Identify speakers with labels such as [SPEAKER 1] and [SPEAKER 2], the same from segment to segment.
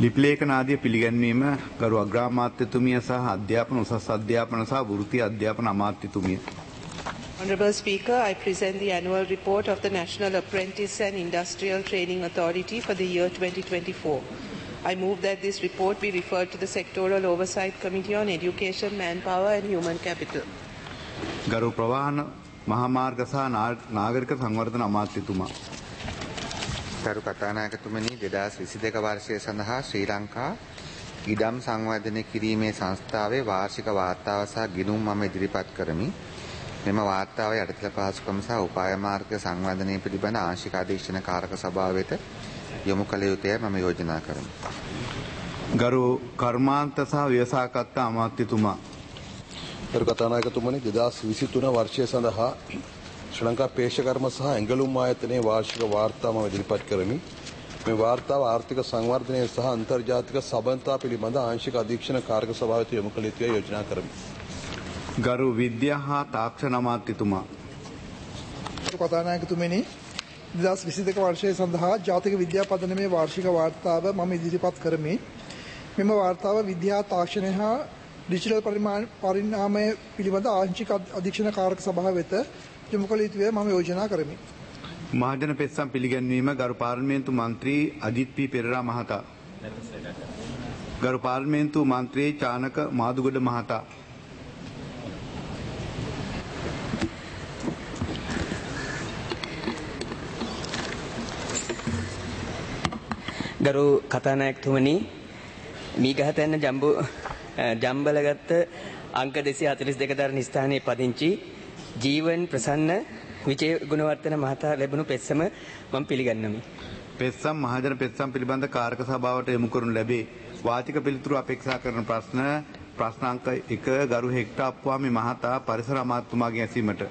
[SPEAKER 1] ලිපිලේඛන ආදිය පිළිගැන්වීම ගරු අග්‍රාමාත්‍යතුමිය සහ අධ්‍යාපන උසස් අධ්‍යාපන සහ වෘත්ති අධ්‍යාපන අමාත්‍යතුමිය.
[SPEAKER 2] Honourable Speaker, I present the annual report of the National Apprentice and Industrial Training Authority for the year 2024. I move that this report be referred to the Sectoral Oversight Committee on Education, Manpower and Human Capital.
[SPEAKER 1] ගරු ප්‍රවාහන මහාමාර්ග සහ නාගරික සංවර්ධන අමාත්‍යතුමා.
[SPEAKER 3] ගරු කතානායකතුමනි 2022 වර්ෂය සඳහා ශ්‍රී ලංකා ඉඩම් සංවර්ධනය කිරීමේ සංස්ථාවේ වාර්ෂික වාර්තාව සහ ගිණුම් මම ඉදිරිපත් කරමි. මෙම වාර්තාව යටිතල පහසුකම් සහ උපාය මාර්ග සංවර්ධනය පිළිබඳ ආංශික අධීක්ෂණ කාරක සභාව වෙත යොමු කළ යුතුයි මම යෝජනා කරමි.
[SPEAKER 1] ගරු කර්මාන්ත සහ ව්‍යවසායකත්ව අමාත්‍යතුමා.
[SPEAKER 4] ගරු කතානායකතුමනි 2023 වර්ෂය සඳහා ශ්‍රී ලංකා පේශකර්ම සහ ඇඟලුම් ආයතනයේ වාර්ෂික වාර්තාව මම ඉදිරිපත් කරමි. මේ වාර්තාව ආර්ථික සංවර්ධනය සහ අන්තර්ජාතික සබඳතා පිළිබඳ ආංශික අධීක්ෂණ කාරක සභාව වෙත යොමු කළ යුතුයි යෝජනා කරමි.
[SPEAKER 1] ගරු විද්‍යා හා තාක්ෂණ අමාත්‍යතුමා.
[SPEAKER 5] ගරු කතානායකතුමනි 2022 වර්ෂය සඳහා ජාතික විද්‍යා පදනමේ වාර්ෂික වාර්තාව මම ඉදිරිපත් කරමි. මෙම වාර්තාව විද්‍යා තාක්ෂණය හා ඩිජිටල් පරිණාමය පිළිබඳ ආංශික අධීක්ෂණ කාරක සභාව වෙත යොමු කළ යුතුයි මම යෝජනා කරමි.
[SPEAKER 1] මහජන පෙත්සම් පිළිගැන්වීම ගරු පාර්ලිමේන්තු මන්ත්‍රී අජිත් පී පෙරේරා මහතා. ගරු පාර්ලිමේන්තු මන්ත්‍රී චානක මාදුගොඩ මහතා.
[SPEAKER 6] ගරු කතානායකතුමනි මීගහතැන්න ජම්බලගත්ත අංක 242 දරන ස්ථානයේ පදිංචි ජීවන් ප්‍රසන්න විජය ගුණවර්ධන මහතා ලැබුණු පෙත්සම මම පිළිගන්නමි.
[SPEAKER 1] පෙත්සම් මහජන පෙත්සම් පිළිබඳ කාරක සභාවට යොමු කරනු ලැබේ. වාචික පිළිතුරු අපේක්ෂා කරන ප්‍රශ්නාංක 1 ගරු හෙක්ටර් අප්වාමි මහතා පරිසර අමාත්‍යතුමාගෙන් ඇසීමට.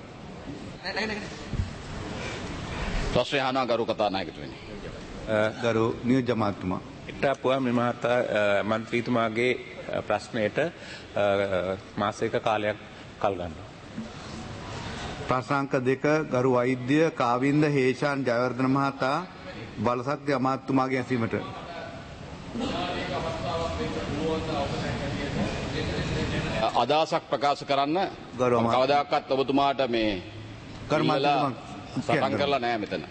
[SPEAKER 7] ප්‍රශ්නය අහනවා ගරු කතානායකතුමනි.
[SPEAKER 1] ගරු නියෝජ්‍ය අමාත්‍යතුමා.
[SPEAKER 8] හෙක්ටර් අප්වාමි මහතා මන්ත්‍රීතුමාගේ ප්‍රශ්නයට මාසයක කාලයක් කල් ගන්නවා.
[SPEAKER 1] ප්‍රශ්නාංක 2 ගරු වෛද්‍ය කාවින්ද හේෂාන් ජයවර්ධන මහතා බලශක්ති අමාත්‍යතුමාගෙන් ඇසීමට.
[SPEAKER 7] අදහසක් ප්‍රකාශ කරන්න කවදාකවත් ඔබතුමාට මේ සටන් කරලා නැහැ මෙතන.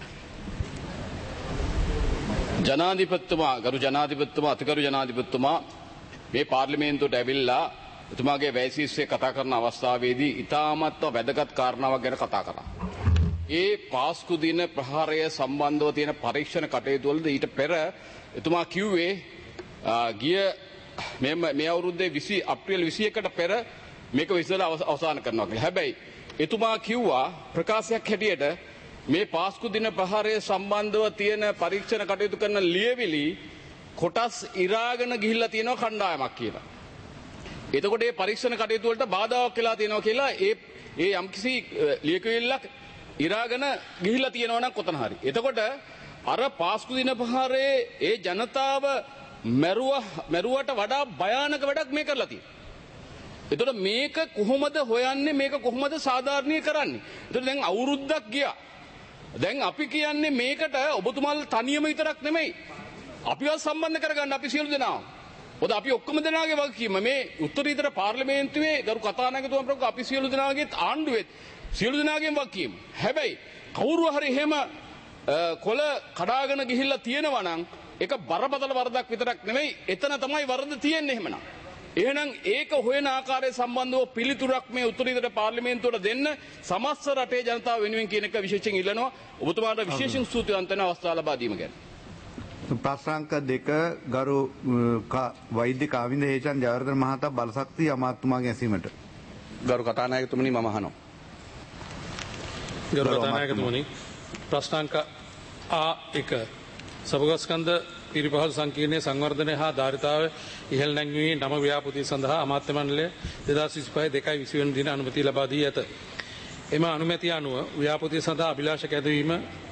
[SPEAKER 7] ජනාධිපතිතුමා ගරු ජනාධිපතිතුමා අතිගරු ජනාධිපතිතුමා මේ පාර්ලිමේන්තුවට ඇවිල්ලා එතුමාගේ වැයසීස්සේ කතා කරන අවස්ථාවේදී ඉතාමත්ව වැදගත් කාරණාවක් ගැන කතා කරා. ඒ පාස්කු දින ප්‍රහාරය සම්බන්ධව තියෙන පරීක්ෂණ කටයුතු වලද ඊට පෙර එතුමා කිව්වේ ගිය මේ අවුරුද්දේ අප්‍රේල් 21ට පෙර මේක විසඳලා අවසන් කරනවා කියලා. හැබැයි එතුමා කිව්වා ප්‍රකාශයක් හැටියට මේ පාස්කු දින ප්‍රහාරය සම්බන්ධව තියෙන පරීක්ෂණ කටයුතු කරන ලියවිලි කොටස් ඉරාගෙන ගිහිල්ලා තියෙනවා කණ්ඩායමක් කියලා. එතකොට මේ පරීක්ෂණ කටයුතු වලට බාධාවක් වෙලා තියෙනවා කියලා ඒ යම්කිසි ලියකියවිල්ලක් ඉරාගෙන ගිහිල්ලා තියෙනවා නම් කොතන හරි. එතකොට අර පාස්කු දින ප්‍රහාරයේ ඒ ජනතාව මැරුවට වඩා භයානක වැඩක් මේ කරලා තියෙනවා. එතකොට මේක කොහොමද හොයන්නේ මේක කොහොමද සාධාරණීය කරන්නේ? එතකොට දැන් අවුරුද්දක් ගියා. දැන් අපි කියන්නේ මේකට ඔබතුමාලා තනියම විතරක් නෙමෙයි. අපිව සම්බන්ධ කරගන්න අපි සියලු දෙනා. මොකද අපි ඔක්කොම දෙනාගේ වගකීම මේ උත්තරීතර පාර්ලිමේන්තුවේ ගරු කතානායකතුමා ප්‍රමුඛ අපි සියලු දෙනාගේ ආණ්ඩුවේ සියලු දෙනාගේම වගකීම. හැබැයි කවුරු හරි එහෙම කොළ කඩාගෙන ගිහිල්ලා තියෙනවා නම් ඒක බරපතල වරදක් විතරක් නෙමෙයි එතන තමයි වරද තියෙන්නේ එහෙමනම්. එහෙනම් ඒක හොයන ආකාරය සම්බන්ධව පිළිතුරක් මේ උත්තරීතර පාර්ලිමේන්තුවට දෙන්න සමස්ත රටේ ජනතාව වෙනුවෙන් කියන එක විශේෂයෙන් ඉල්ලනවා. ඔබතුමාට විශේෂයෙන් ස්තුතිවන්ත වෙන අවස්ථාව ලබා දීම ගැන.
[SPEAKER 1] ප්‍රශ්නාංක 2 ගරු වෛද්‍ය කාවින්ද හේෂාන් ජයවර්ධන මහතා බලශක්ති අමාත්‍යතුමාගෙන් ඇසීමට.
[SPEAKER 8] ගරු කතානායකතුමනි මම අහනවා.
[SPEAKER 9] ගරු කතානායකතුමනි ප්‍රශ්නාංක A1 සබගස්කන්ධ පිරිපහල් සංකීර්ණයේ සංවර්ධනය හා ධාරිතාව ඉහළ නැංවීමේ නම ව්‍යාපෘතිය සඳහා අමාත්‍ය මණ්ඩලය 2025 2/20 වෙනි දින අනුමැතිය ලබා දී ඇත. එම අනුමැතිය අනුව ව්‍යාපෘතිය සඳහා අභිලාෂ කැඳවීම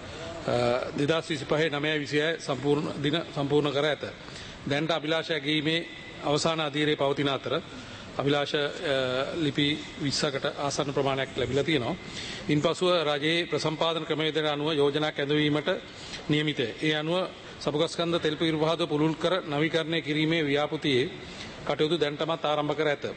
[SPEAKER 9] 2025 9/26 සම්පූර්ණ කර ඇත. දැනට අභිලාෂ ඇගීමේ අවසාන අධීරයේ පවතින අතර අභිලාෂ ලිපි 20කට ආසන්න ප්‍රමාණයක් ලැබිලා තියෙනවා. ඉන්පසුව රජයේ ප්‍රසම්පාදන ක්‍රමවේදයට අනුව යෝජනා කැඳවීමට නියමිතය. ඒ අනුව සබුගස්කන්ධ තෙල් පිරිපහදුව පුළුල් කර නවීකරණය කිරීමේ ව්‍යාපෘතියේ කටයුතු දැනටමත් ආරම්භ කර ඇත.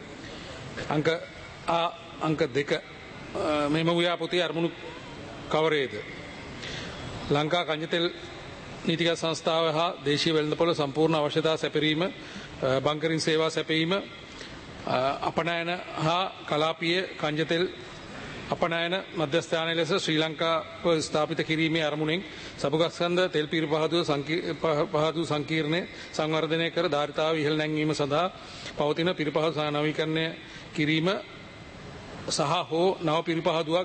[SPEAKER 9] අංක 2 මෙම ව්‍යාපෘතියේ අරමුණු කවරේද? ලංකා කංජතෙල් නීතිගත සංස්ථාව හා දේශීය වෙළඳපොළ සම්පූර්ණ අවශ්‍යතා සැපරීම, බංකරින් සේවා සැපීම, අපනයන හා කලාපීය කංජතෙල් අපනයන මධ්‍යස්ථානය ලෙස ශ්‍රී ලංකාව ස්ථාපිත කිරීමේ අරමුණෙන් සබුගස්කන්ධ තෙල් පිරිපහදුව සංකීර්ණය සංවර්ධනය කර ධාරිතාව ඉහළ නැංවීම සඳහා පවතින පිරිපහදු නවීකරණය කිරීම සහ හෝ නව පිරිපහදුවක්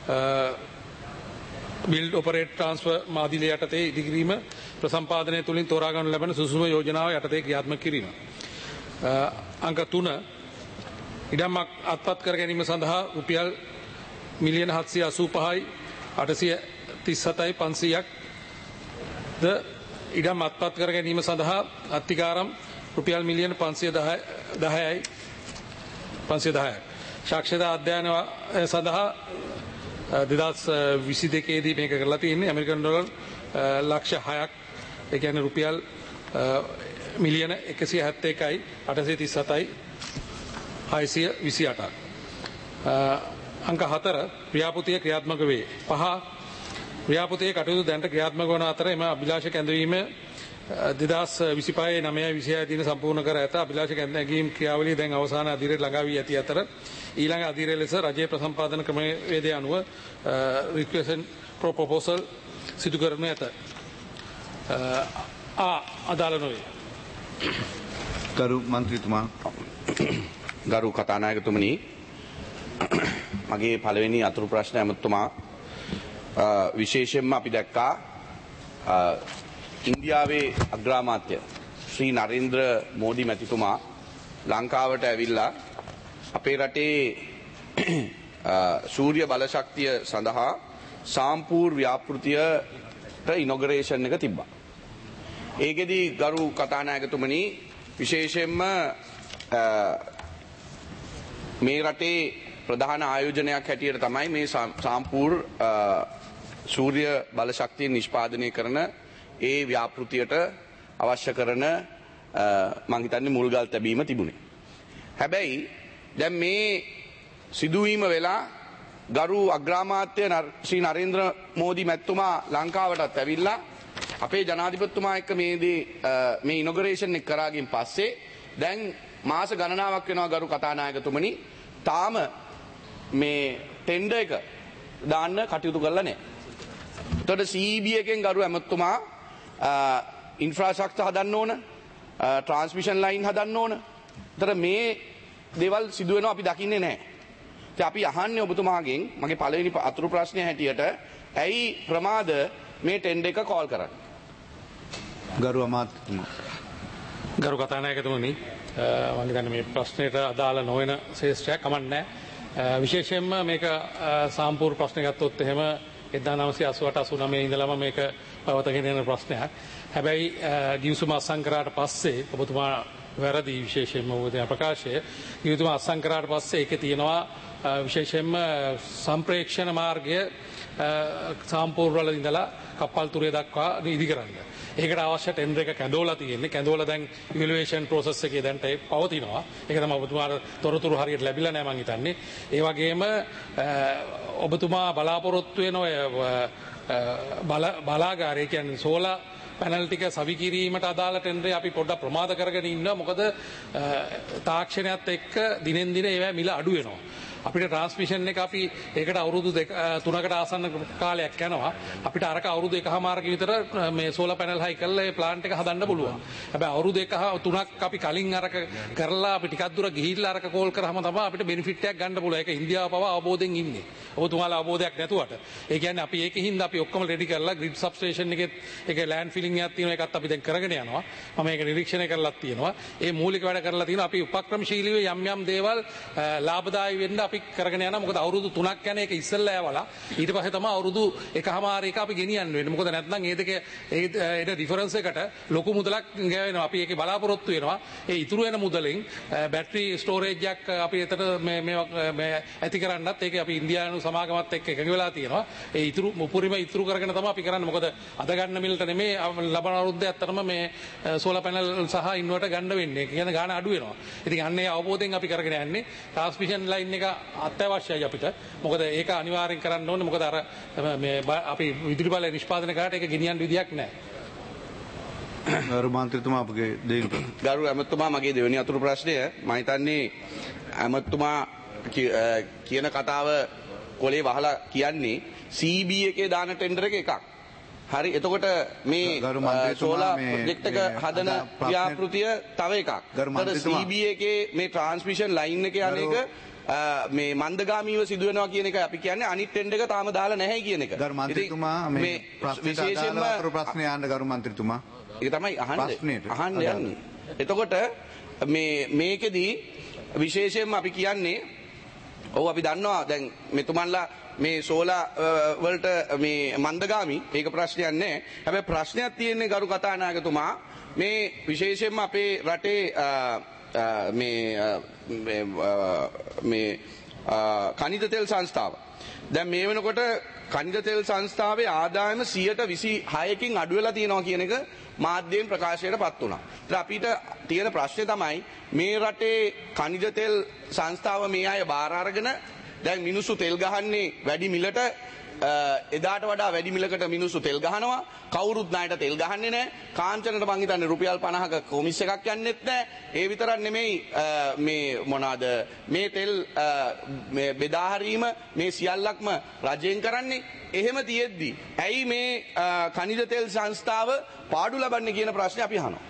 [SPEAKER 9] බිල්ඩ් ඔපරේට් ට්‍රාන්ස්ෆර් මාදිලය යටතේ ඉදිකිරීම ප්‍රසම්පාදනය තුළින් තෝරාගනු ලැබෙන සුසුම යෝජනාව යටතේ ක්‍රියාත්මක කිරීම. අංක 3 ඉඩම් අත්පත් කර ගැනීම සඳහා රුපියල් මිලියන 785යි 837යි 500ක් ද ඉඩම් අත්පත් කර ගැනීම සඳහා අත්තිකාරම් රුපියල් මිලියන 510යි 510ක් සාක්ෂරතා අධ්‍යයන සඳහා 2022 දී මේක කරලා තියෙන්නේ ඇමරිකන් ඩොලර් ලක්ෂ 6ක් ඒ කියන්නේ රුපියල් මිලියන 171යි 837යි 628ක්. අංක 4 ව්‍යාපෘතිය ක්‍රියාත්මක වේ. 5 ව්‍යාපෘතියේ කටයුතු දැනට ක්‍රියාත්මක වන අතර එම අභිලාෂ කැඳවීම 2025 9 දින සම්පූර්ණ කර ඇත. අභිලාෂ කැඳවීම ක්‍රියාවලිය දැන් අවසාන අදියරට ළඟා වී ඇති අතර ඊළඟ අදියර ලෙස රජයේ ප්‍රසම්පාදන ක්‍රමවේදය අනුව රික්වෙස්ට් ප්‍රොපෝසල් සිදු කරනු ඇත. අදාළ නොවේ.
[SPEAKER 1] ගරු මන්ත්‍රීතුමා.
[SPEAKER 8] ගරු කතානායකතුමනි, මගේ පළවෙනි අතුරු ප්‍රශ්න ඇමතුමා විශේෂයෙන්ම අපි දැක්කා ඉන්දියාවේ අග්‍රාමාත්‍ය ශ්‍රී නරේන්ද්‍ර මෝඩි මැතිතුමා ලංකාවට ඇවිල්ලා අපේ රටේ සූර්ය බලශක්තිය සඳහා සාම්පූර් ව්‍යාපෘතියට ඉනොගරේෂන් එක තිබ්බා. ඒකෙදී ගරු කතානායකතුමනි විශේෂයෙන්ම මේ රටේ ප්‍රධාන ආයෝජනයක් හැටියට තමයි මේ සාම්පූර් සූර්ය බලශක්තිය නිෂ්පාදනය කරන ඒ ව්‍යාපෘතියට අවශ්‍ය කරන මං හිතන්නේ මුල්ගල් තැබීම තිබුණේ. හැබැයි දැන් මේ සිදුවීම වෙලා ගරු අග්‍රාමාත්‍ය ශ්‍රී නරේන්ද්‍ර මෝදි මැතිතුමා ලංකාවටත් ඇවිල්ලා අපේ ජනාධිපතිතුමා එක්ක මේ ඉනොගරේෂන් එක කරාගෙන් පස්සේ දැන් මාස ගණනාවක් වෙනවා ගරු කතානායකතුමනි තාම මේ ටෙන්ඩර් එක දාන්න කටයුතු කරලා නැහැ. එතකොට CEB එකෙන් ගරු ඇමතුමා ඉන්ෆ්‍රාස්ට්‍රක්චර් හදන්න ඕන, ට්‍රාන්ස්මිෂන් ලයින් හදන්න ඕන. එතකොට මේ දේවල් සිදු වෙනවා අපි දකින්නේ නැහැ. ඉතින් අපි අහන්නේ ඔබතුමාගෙන් මගේ පළවෙනි අතුරු ප්‍රශ්නය හැටියට ඇයි ප්‍රමාද මේ ටෙන්ඩර් එක කෝල් කරන්නේ?
[SPEAKER 1] ගරු අමාත්‍යතුමා.
[SPEAKER 9] ගරු කතානායකතුමනි, මම හිතන්නේ මේ ප්‍රශ්නෙට අදාළ නොවන ශේෂ්ත්‍රයක් කමන්නේ. විශේෂයෙන්ම මේක සාම්පූර් ප්‍රශ්න ගත්තොත් එහෙම 1988-89 ඉඳලම මේක පවතගෙන යන ප්‍රශ්නයක්. හැබැයි ගිවිසුම අත්සන් කරාට පස්සේ ඔබතුමා වැරදි විශේෂයෙන්ම ඔබේ ප්‍රකාශය ගිවිසුම අත්සන් කරාට පස්සේ ඒකේ තියෙනවා විශේෂයෙන්ම සම්ප්‍රේක්ෂණ මාර්ගය සාම්පූර් වල ඉඳලා කප්පල්තුරේ දක්වා ඉදි කරන්න. ඒකට අවශ්‍ය ටෙන්ඩර් එක කැඳවලා තියෙන්නේ. කැඳවලා දැන් ඉවැලුවේෂන් ප්‍රොසෙස් එකේ දැන් පවතිනවා. ඒක තමයි ඔබතුමාට තොරතුරු හරියට ලැබිලා නැහැ මං හිතන්නේ. ඒ වගේම ඔබතුමා බලාපොරොත්තු වෙන ඔය බලාගාරය කියන්නේ සෝලා පැනල් ටික සවි කිරීමට අදාළ ටෙන්ඩරේ අපි පොඩ්ඩක් ප්‍රමාද කරගෙන ඉන්නවා. මොකද තාක්ෂණයත් එක්ක දිනෙන් දින ඒවා මිල අඩු වෙනවා. අපිට ට්‍රාන්ස්මිෂන් එක අපි ඒකට අවුරුදු 3කට ආසන්න කාලයක් යනවා. අපිට අරක අවුරුදු 1.5 විතර මේ සෝලාර් පැනල් හයි කරලා ඒ ප්ලාන්ට් එක හදන්න පුළුවන්. හැබැයි අවුරුදු 1.5-3ක් අපි කලින් අරක කරලා අපි ටිකක් දුර ගිහිල්ලා අරක කෝල් කරාම තමයි අපිට බෙනිෆිට් එකක් ගන්න පුළුවන්. ඒක ඉන්දියාව පවා අවබෝධයෙන් ඉන්නේ. ඔබතුමාලා අවබෝධයක් නැතුවට. ඒ කියන්නේ අපි ඒකෙන් අපි ඔක්කොම රෙඩි කරලා ග්‍රිඩ් සබ්ස්ටේෂන් එකෙත් ඒකේ ලෑන්ඩ් ෆිලිං එකක් තියෙනවා. ඒකත් අපි දැන් කරගෙන යනවා. මම ඒක නිරීක්ෂණය කරලා තියෙනවා. ඒ මූලික වැඩ කරලා තියෙනවා. අපි උපක්‍රමශීලීව යම් යම් දේවල් ලාභදායී වෙන්න අපි කරගෙන යනවා. මොකද අවුරුදු 3ක් යන එක ඉස්සෙල්ලා යවලා ඊට පස්සේ තමයි අවුරුදු එකමාර එක අපි ගෙනියන්න වෙන්නේ. මොකද නැත්නම් ඒ දෙක ඒ ඩිෆරන්ස් එකට ලොකු මුදලක් ගෑවෙනවා. අපි ඒකේ බලාපොරොත්තු වෙනවා. ඒ ඉතුරු වෙන මුදලෙන් බැටරි ස්ටෝරේජ් එකක් අපි එතන මේ ඇති කරන්නත් ඒක අපි ඉන්දියානු සමාගමත් එක්ක එකඟ වෙලා තියෙනවා. ඒ ඉතුරු උපරිම ඉතුරු කරගෙන තමයි අපි කරන්නේ. මොකද අද ගන්න මිලට නෙමේ ලබන අවුරුද්දේ ඇත්තටම මේ සෝලාර් පැනල් සහ ඉන්වර්ටර් ගන්න වෙන්නේ. ඒ කියන්නේ ගාණ අඩු වෙනවා. ඉතින් අන්නේ අවබෝධයෙන් අපි කරගෙන යන්නේ. ට්‍රාන්ස්මිෂන් ලයින් එක අත්‍යවශ්‍යයි අපිට. මොකද ඒක අනිවාර්යෙන් කරන්න ඕනේ. මොකද අර මේ අපි විදුලි බලය නිෂ්පාදනය කරාට ඒක ගෙනියන්න විදියක් නැහැ.
[SPEAKER 1] ගරු මන්ත්‍රීතුමා අපගේ දෙයින්
[SPEAKER 8] ගරු ඇමතුමා මගේ දෙවෙනි අතුරු ප්‍රශ්නය මම හිතන්නේ ඇමතුමා කියන කතාව කොලේ වහලා කියන්නේ CB එකේ දාන ටෙන්ඩර් එක එකක්. හරි එතකොට මේ සෝලාර් ප්‍රොජෙක්ට් එක හදන ව්‍යාපෘතිය තව එකක්. CB එකේ මේ ට්‍රාන්ස්මිෂන් ලයින් එක යන්නේක මේ මන්දගාමීව සිදු වෙනවා කියන එක අපි කියන්නේ අනිත් ටෙන්ඩර් එක තාම දාලා නැහැ කියන එක.
[SPEAKER 1] ගරු මන්ත්‍රීතුමා මේ විශේෂයෙන්ම අතුරු ප්‍රශ්නේ යන්න ගරු මන්ත්‍රීතුමා.
[SPEAKER 8] ඒක තමයි අහන්න යන්නේ. එතකොට මේකෙදී විශේෂයෙන්ම අපි කියන්නේ ඔව් අපි දන්නවා දැන් මෙතුමන්ලා මේ සෝලා වලට මේ මන්දගාමි ඒක ප්‍රශ්නයක් නැහැ. හැබැයි ප්‍රශ්නයක් තියෙන්නේ ගරු කතානායකතුමා මේ විශේෂයෙන්ම අපේ රටේ මේ කනිජ තෙල් සංස්ථාව. දැන් මේ වෙනකොට කනිජ තෙල් සංස්ථාවේ ආදායම 26%කින් අඩු වෙලා තියෙනවා කියන එක මාධ්‍යයෙන් ප්‍රකාශයට පත් වුණා. ඒත් අපිට තියෙන ප්‍රශ්නේ තමයි මේ රටේ කනිජ තෙල් සංස්ථාව මේ අය බාර අරගෙන දැන් මිනිස්සු තෙල් ගහන්නේ වැඩි මිලට එදාට වඩා වැඩි මිලකට මිනිස්සු තෙල් ගහනවා. කවුරුත් ණයට තෙල් ගහන්නේ නැහැ. කාංචනට මං හිතන්නේ රුපියල් 50ක කොමිස් එකක් යන්නෙත් නැහැ. ඒ විතරක් නෙමෙයි මේ මොනවාද මේ තෙල් මේ බෙදා හැරීම මේ සියල්ලක්ම රජයෙන් කරන්නේ. එහෙම තියෙද්දි ඇයි මේ කනිජ තෙල් සංස්ථාව පාඩු ලබන්නේ කියන ප්‍රශ්නේ අපි අහනවා.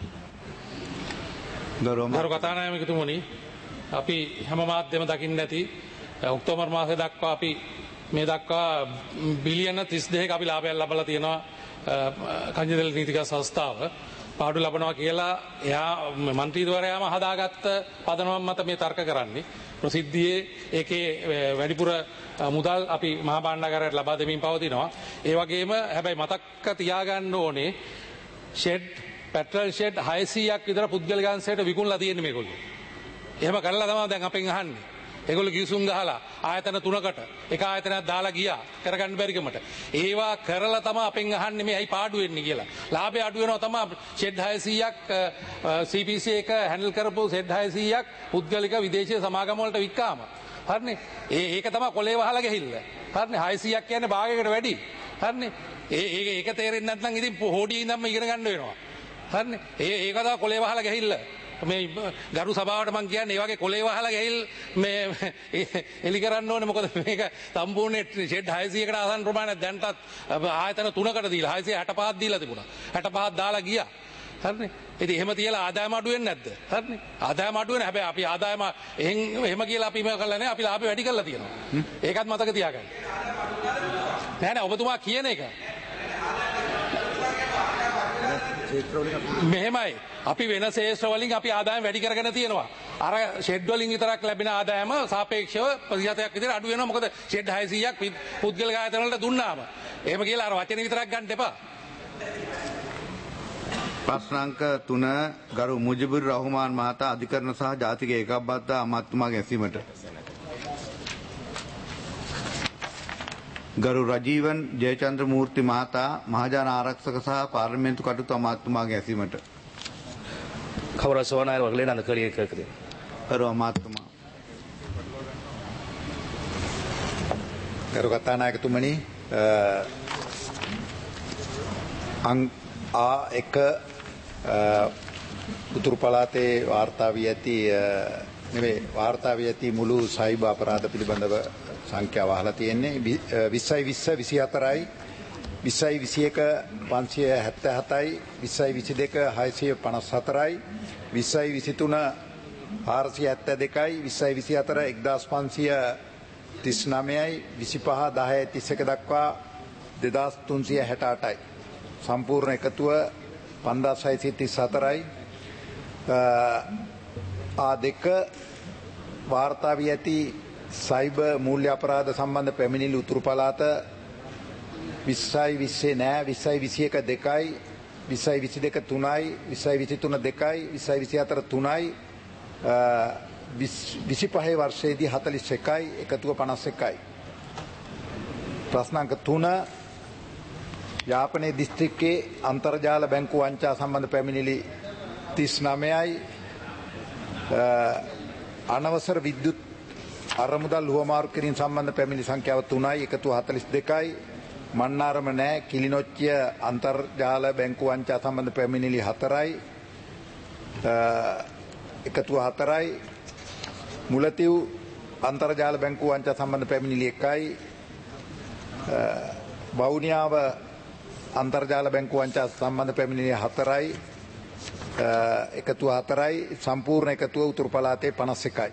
[SPEAKER 9] ගරු කතානායකතුමනි අපි හැම මාධ්‍යම දකින්න ඇති ඔක්තෝබර් මාසය දක්වා අපි මේ දක්වා බිලියන 32ක අපි ලාභයක් ලබලා තියෙනවා කනිජ තෙල් නීතික සංස්ථාව පාඩු ලබනවා කියලා එයා මන්ත්‍රීවරයාම හදාගත්ත පදනම මත මේ තර්ක කරන්නේ. ප්‍රසිද්ධියේ ඒකේ වැඩිපුර මුදල් අපි මහා භාණ්ඩාගාරයට ලබා දෙමින් පවතිනවා. ඒ වගේම හැබැයි මතක තියාගන්න ඕනේ පෙට්‍රල් ෂෙඩ් 600ක් විතර පුද්ගලිකාංශයට විකුණලා තියෙන්නේ මේගොල්ලෝ. එහෙම කරලා තමයි දැන් අපෙන් අහන්නේ. ඒගොල්ලෝ කිවිසුම් ගහලා ආයතන 3කට එක ආයතනයක් දාලා ගියා කරගන්න බැරිකමට. ඒවා කරලා තමයි අපෙන් අහන්නේ මේ ඇයි පාඩු වෙන්නේ කියලා. ලාභය අඩු වෙනවා තමයි ෂෙඩ් 600ක් CPC එක හැන්ඩල් කරපු ෂෙඩ් 600ක් පුද්ගලික විදේශීය සමාගම් වලට වික්කාම. හරිනේ. ඒක තමයි කොලේ වහලා ගිහිල්ල. හරිනේ 600ක් කියන්නේ භාගයකට වැඩි. හරිනේ. ඒක තේරෙන්නේ නැත්නම් ඉතින් හොඩියේ ඉඳන්ම ඉගෙන ගන්න වෙනවා. හරිනේ. ඒක තමයි කොලේ වහලා ගිහිල්ල. මේ ගරු සභාවට මම කියන්නේ මේ වගේ කොලේ වහලා ගිහිල් මේ එලි කරන්න ඕනේ. මොකද මේක සම්පූර්ණ ෂෙඩ් 600කට ආසන්න ප්‍රමාණයක් දැන්ටත් ආයතන 3කට දීලා 665ක් දීලා තිබුණා. 65ක් දාලා ගියා. හරිනේ. ඉතින් එහෙම තියලා ආදායම අඩු වෙන්නේ නැද්ද? හරිනේ. ආදායම අඩු වෙන හැබැයි අපි ආදායම එහෙම කියලා අපි මේක කරලා නැහැ. අපි ලාභය වැඩි කරලා තියෙනවා. ඒකත් මතක තියාගන්න. නෑ නෑ ඔබතුමා කියන එක මෙහෙමයි. අපි වෙන ශේෂ්ත්‍ර වලින් අපි ආදායම වැඩි කරගෙන තියෙනවා. අර ෂෙඩ් වලින් විතරක් ලැබෙන ආදායම සාපේක්ෂව ප්‍රතිශතයක් විතර අඩු වෙනවා. මොකද ෂෙඩ් 600ක් පුද්ගලික ආයතන වලට දුන්නාම. එහෙම කියලා අර වචන විතරක් ගන්න එපා.
[SPEAKER 1] ප්‍රශ්නාංක 3 ගරු මුජිබුර් රහ්මාන් මහතා අධිකරණ සහ ජාතික ඒකබද්ධතා අමාත්‍යතුමාගේ ඇසීමට. ගරු රජීවන් ජයචන්ද්‍ර මූර්ති මහතා මහජන ආරක්ෂක සහ පාර්ලිමේන්තු කටයුතු අමාත්‍යතුමාගේ ඇසීමට.
[SPEAKER 10] கௌரவ சபாநாயகர் அவர்களே நான் அந்த கேள்வியை கேட்கிறேன்.
[SPEAKER 1] ගරු අමාත්‍යතුමා.
[SPEAKER 11] ගරු කතානායකතුමනි A1 උතුරු පළාතේ වාර්තා වී ඇති මුළු සයිබර් අපරාධ පිළිබඳව සංඛ්‍යාව අහලා තියෙන්නේ 2020 24යි 2021 577යි 2022 654යි 2023 472යි 2024 1539යි 25 10 31 දක්වා 2368යි සම්පූර්ණ එකතුව 5634යි A2 වාර්තා වී ඇති සයිබර් මූල්‍ය අපරාධ සම්බන්ධ පැමිණිලි උතුරු පළාත 20යි 20 නෑ 20යි 21 2යි 20යි 22 3යි 20යි 23 2යි 20යි 24 3යි 25 වර්ෂයේදී 41යි එකතුව 51යි. ප්‍රශ්නාංක 3 යාපනයේ දිස්ත්‍රික්කයේ අන්තර්ජාල බැංකු වංචා සම්බන්ධ පැමිණිලි 39යි අනවසර විද්‍යුත් අරමුදල් හුවමාරු කිරීම සම්බන්ධ පැමිණිලි සංඛ්‍යාව 3යි එකතුව 42යි මන්නාරම නෑ කිලිනොච්චිය අන්තර්ජාල බැංකු වංචා සම්බන්ධ පැමිණිලි 4යි එකතුව 4යි මුලතිව් අන්තර්ජාල බැංකු වංචා සම්බන්ධ පැමිණිලි 1යි වවුනියාව අන්තර්ජාල බැංකු වංචා සම්බන්ධ පැමිණිලි 4යි එකතුව 4යි සම්පූර්ණ එකතුව උතුරු පළාතේ 51යි.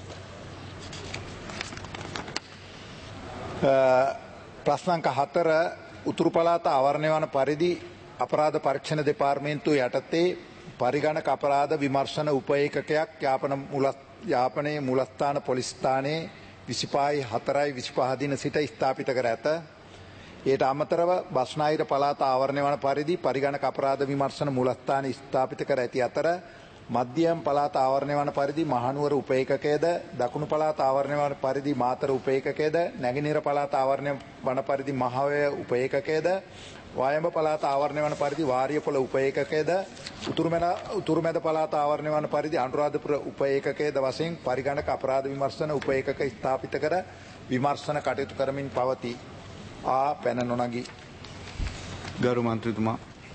[SPEAKER 11] ප්‍රශ්නාංක 4 උතුරු පළාත ආවරණය වන පරිදි අපරාධ පරීක්ෂණ දෙපාර්තමේන්තුව යටතේ පරිගණක අපරාධ විමර්ශන උප ඒකකයක් යාපනයේ මූලස්ථාන පොලිස් ස්ථානයේ 25/4/25 දින සිට ස්ථාපිත කර ඇත. ඊට අමතරව බස්නාහිර පළාත ආවරණය වන පරිදි පරිගණක අපරාධ විමර්ශන මූලස්ථාන ස්ථාපිත කර ඇති අතර මධ්‍යම පළාත ආවරණය වන පරිදි මහනුවර උප ඒකකයේද දකුණු පළාත ආවරණය වන පරිදි මාතර උප ඒකකයේද නැගෙනහිර පළාත ආවරණය වන පරිදි මහවැය උප ඒකකයේද වායඹ පළාත ආවරණය වන පරිදි වාරියපොළ උප ඒකකයේද උතුරුමැද පළාත ආවරණය වන පරිදි අනුරාධපුර උප ඒකකයේද වශයෙන් පරිගණක අපරාධ විමර්ශන උප ඒකක ස්ථාපිත කර විමර්ශන කටයුතු කරමින් පවතී. පැන නොනගී.
[SPEAKER 1] ගරු මන්ත්‍රීතුමා.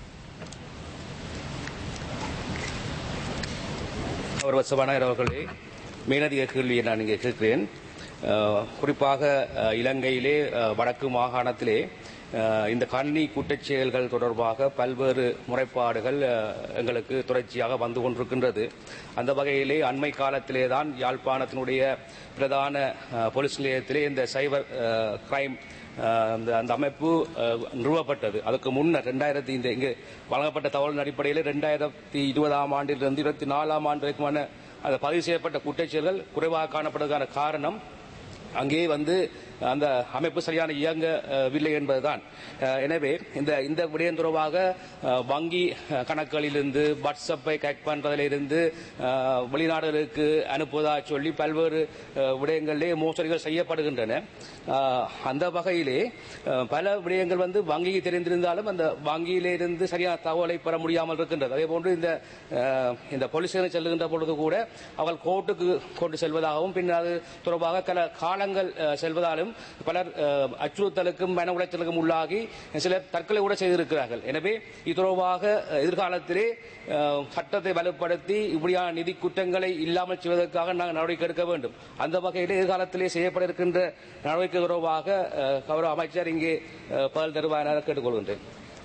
[SPEAKER 10] கௌரவ சபாநாயகர் அவர்களே, மேலதிக கேள்வியை நான் இங்கே கேட்கிறேன். குறிப்பாக இலங்கையிலே வடக்கு மாகாணத்திலே இந்த கணினி குற்றச்செயல்கள் தொடர்பாக பல்வேறு முறைப்பாடுகள் எங்களுக்கு தொடர்ச்சியாக வந்து கொண்டிருக்கின்றது. அந்த வகையிலே அண்மை காலத்திலே தான் யாழ்ப்பாணத்தினுடைய பிரதான போலீஸ் நிலையத்திலே இந்த சைபர் கிரைம் அந்த அமைப்பு நிறுவப்பட்டது. அதுக்கு முன்னர் இங்கு வழங்கப்பட்ட தகவலின் அடிப்படையில் 2020 ஆண்டிலிருந்து 24 ஆண்டு வரைக்குமான அந்த பதிவு செய்யப்பட்ட குற்றச்செயல்கள் குறைவாக காணப்படுவதற்கான காரணம் அங்கே அந்த அமைப்பு சரியான இயங்கவில்லை என்பதுதான். எனவே இந்த விடயம் தொடர்பாக வங்கி கணக்குகளிலிருந்து வாட்ஸ்அப்பை கேக் பண்றதிலிருந்து வெளிநாடுகளுக்கு அனுப்புவதாக சொல்லி பல்வேறு விடயங்களிலே மோசடிகள் செய்யப்படுகின்றன. அந்த வகையிலே பல விடயங்கள் வங்கிக்கு தெரிந்திருந்தாலும் அந்த வங்கியிலே இருந்து சரியான தகவலை பெற முடியாமல் இருக்கின்றது. அதே போன்று இந்த போலீஸை செல்லுகின்ற பொழுது கூட அவர்கள் கோர்ட்டுக்கு கொண்டு செல்வதாகவும் பின்னர் அது தொடர்பாக பல காலங்கள் செல்வதாலும் பலர் அச்சுறுத்தலுக்கும் மன உளைச்சலுக்கும் உள்ளாகி சிலர் தற்கொலை கூட செய்திருக்கிறார்கள். எனவே இது தொடர்பாக எதிர்காலத்திலே சட்டத்தை வலுப்படுத்தி இப்படியான நிதி குற்றங்களை இல்லாமல் செய்வதற்காக நாங்கள் நடவடிக்கை எடுக்க வேண்டும். அந்த வகையில் எதிர்காலத்திலே செய்யப்பட இருக்கின்ற நடவடிக்கை தொடர்பாக கௌரவ அமைச்சர் இங்கே பதில் தருவார் கேட்டுக்கொள்கின்றேன்.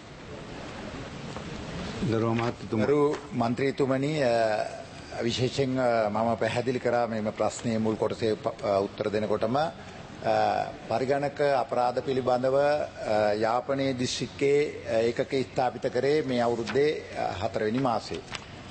[SPEAKER 11] ගරු මන්ත්‍රීතුමනි විශේෂයෙන් මම පැහැදිලි කරා මේ ප්‍රශ්නයේ මුල් කොටසේ උත්තර දෙනකොටම පරිගණක අපරාධ පිළිබඳව යාපනයේ දිස්ත්‍රික්කයේ ඒකකයේ ස්ථාපිත කරේ මේ අවුරුද්දේ 4 වෙනි මාසයේ.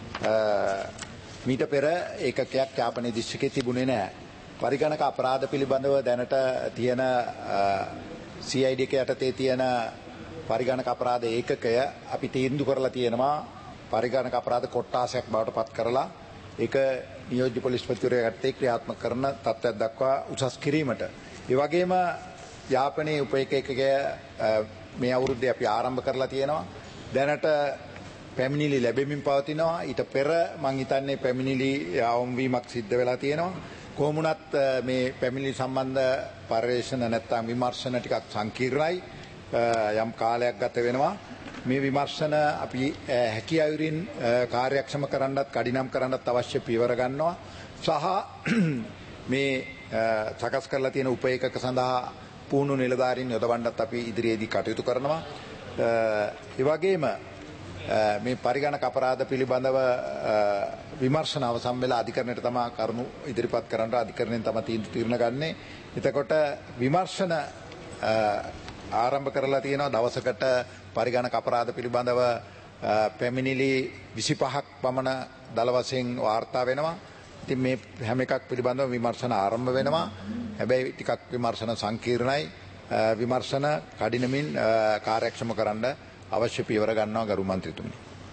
[SPEAKER 11] මීට පෙර ඒකකයක් යාපනයේ දිස්ත්‍රික්කයේ තිබුණේ නැහැ. පරිගණක අපරාධ පිළිබඳව දැනට තියෙන CID එක යටතේ තියෙන පරිගණක අපරාධ ඒකකය අපි තීන්දුව කරලා තියෙනවා පරිගණක අපරාධ කොට්ටාසයක් බවට පත් කරලා ඒක නියෝජ්‍ය පොලිස්පතිවරයා යටතේ ක්‍රියාත්මක කරන තත්ත්වයක් දක්වා උසස් කිරීමට. ඒ වගේම යාපනයේ උපේකකය මේ අවුරුද්දේ අපි ආරම්භ කරලා තියෙනවා. දැනට පැමිණිලි ලැබෙමින් පවතිනවා. ඊට පෙර මම හිතන්නේ පැමිණිලි ආවම්වීමක් සිද්ධ වෙලා තියෙනවා. කොහොම වුණත් මේ පැමිණිලි සම්බන්ධ පරිශ්‍රණ නැත්නම් විමර්ශන ටිකක් සංකීර්ණයි. යම් කාලයක් ගත වෙනවා. මේ විමර්ශන අපි හැකි අයුරින් කාර්යක්ෂම කරන්නත් කඩිනම් කරන්නත් අවශ්‍ය පියවර ගන්නවා. සහ මේ සකස් කරලා තියෙන උපේකක සඳහා පුහුණු නිලධාරීන් යොදවන්නත් අපි ඉදිරියේදී කටයුතු කරනවා. ඒ වගේම මේ පරිගණක අපරාධ පිළිබඳව විමර්ශන අවසන් වෙලා අධිකරණයට තමයි කරුණු ඉදිරිපත් කරන්න අධිකරණයෙන් තමයි තීරණ ගන්නෙ. එතකොට විමර්ශන ආරම්භ කරලා තියෙනවා. දවසකට පරිගණක අපරාධ පිළිබඳව පැමිණිලි 25ක් පමණ දල වශයෙන් වාර්තා වෙනවා. ඉතින් මේ හැම එකක් පිළිබඳව විමර්ශන ආරම්භ වෙනවා. හැබැයි ටිකක් විමර්ශන සංකීර්ණයි. විමර්ශන කඩිනමින් කාර්යක්ෂම කරන්න අවශ්‍ය පියවර ගන්නවා ගරු මන්ත්‍රීතුමනි.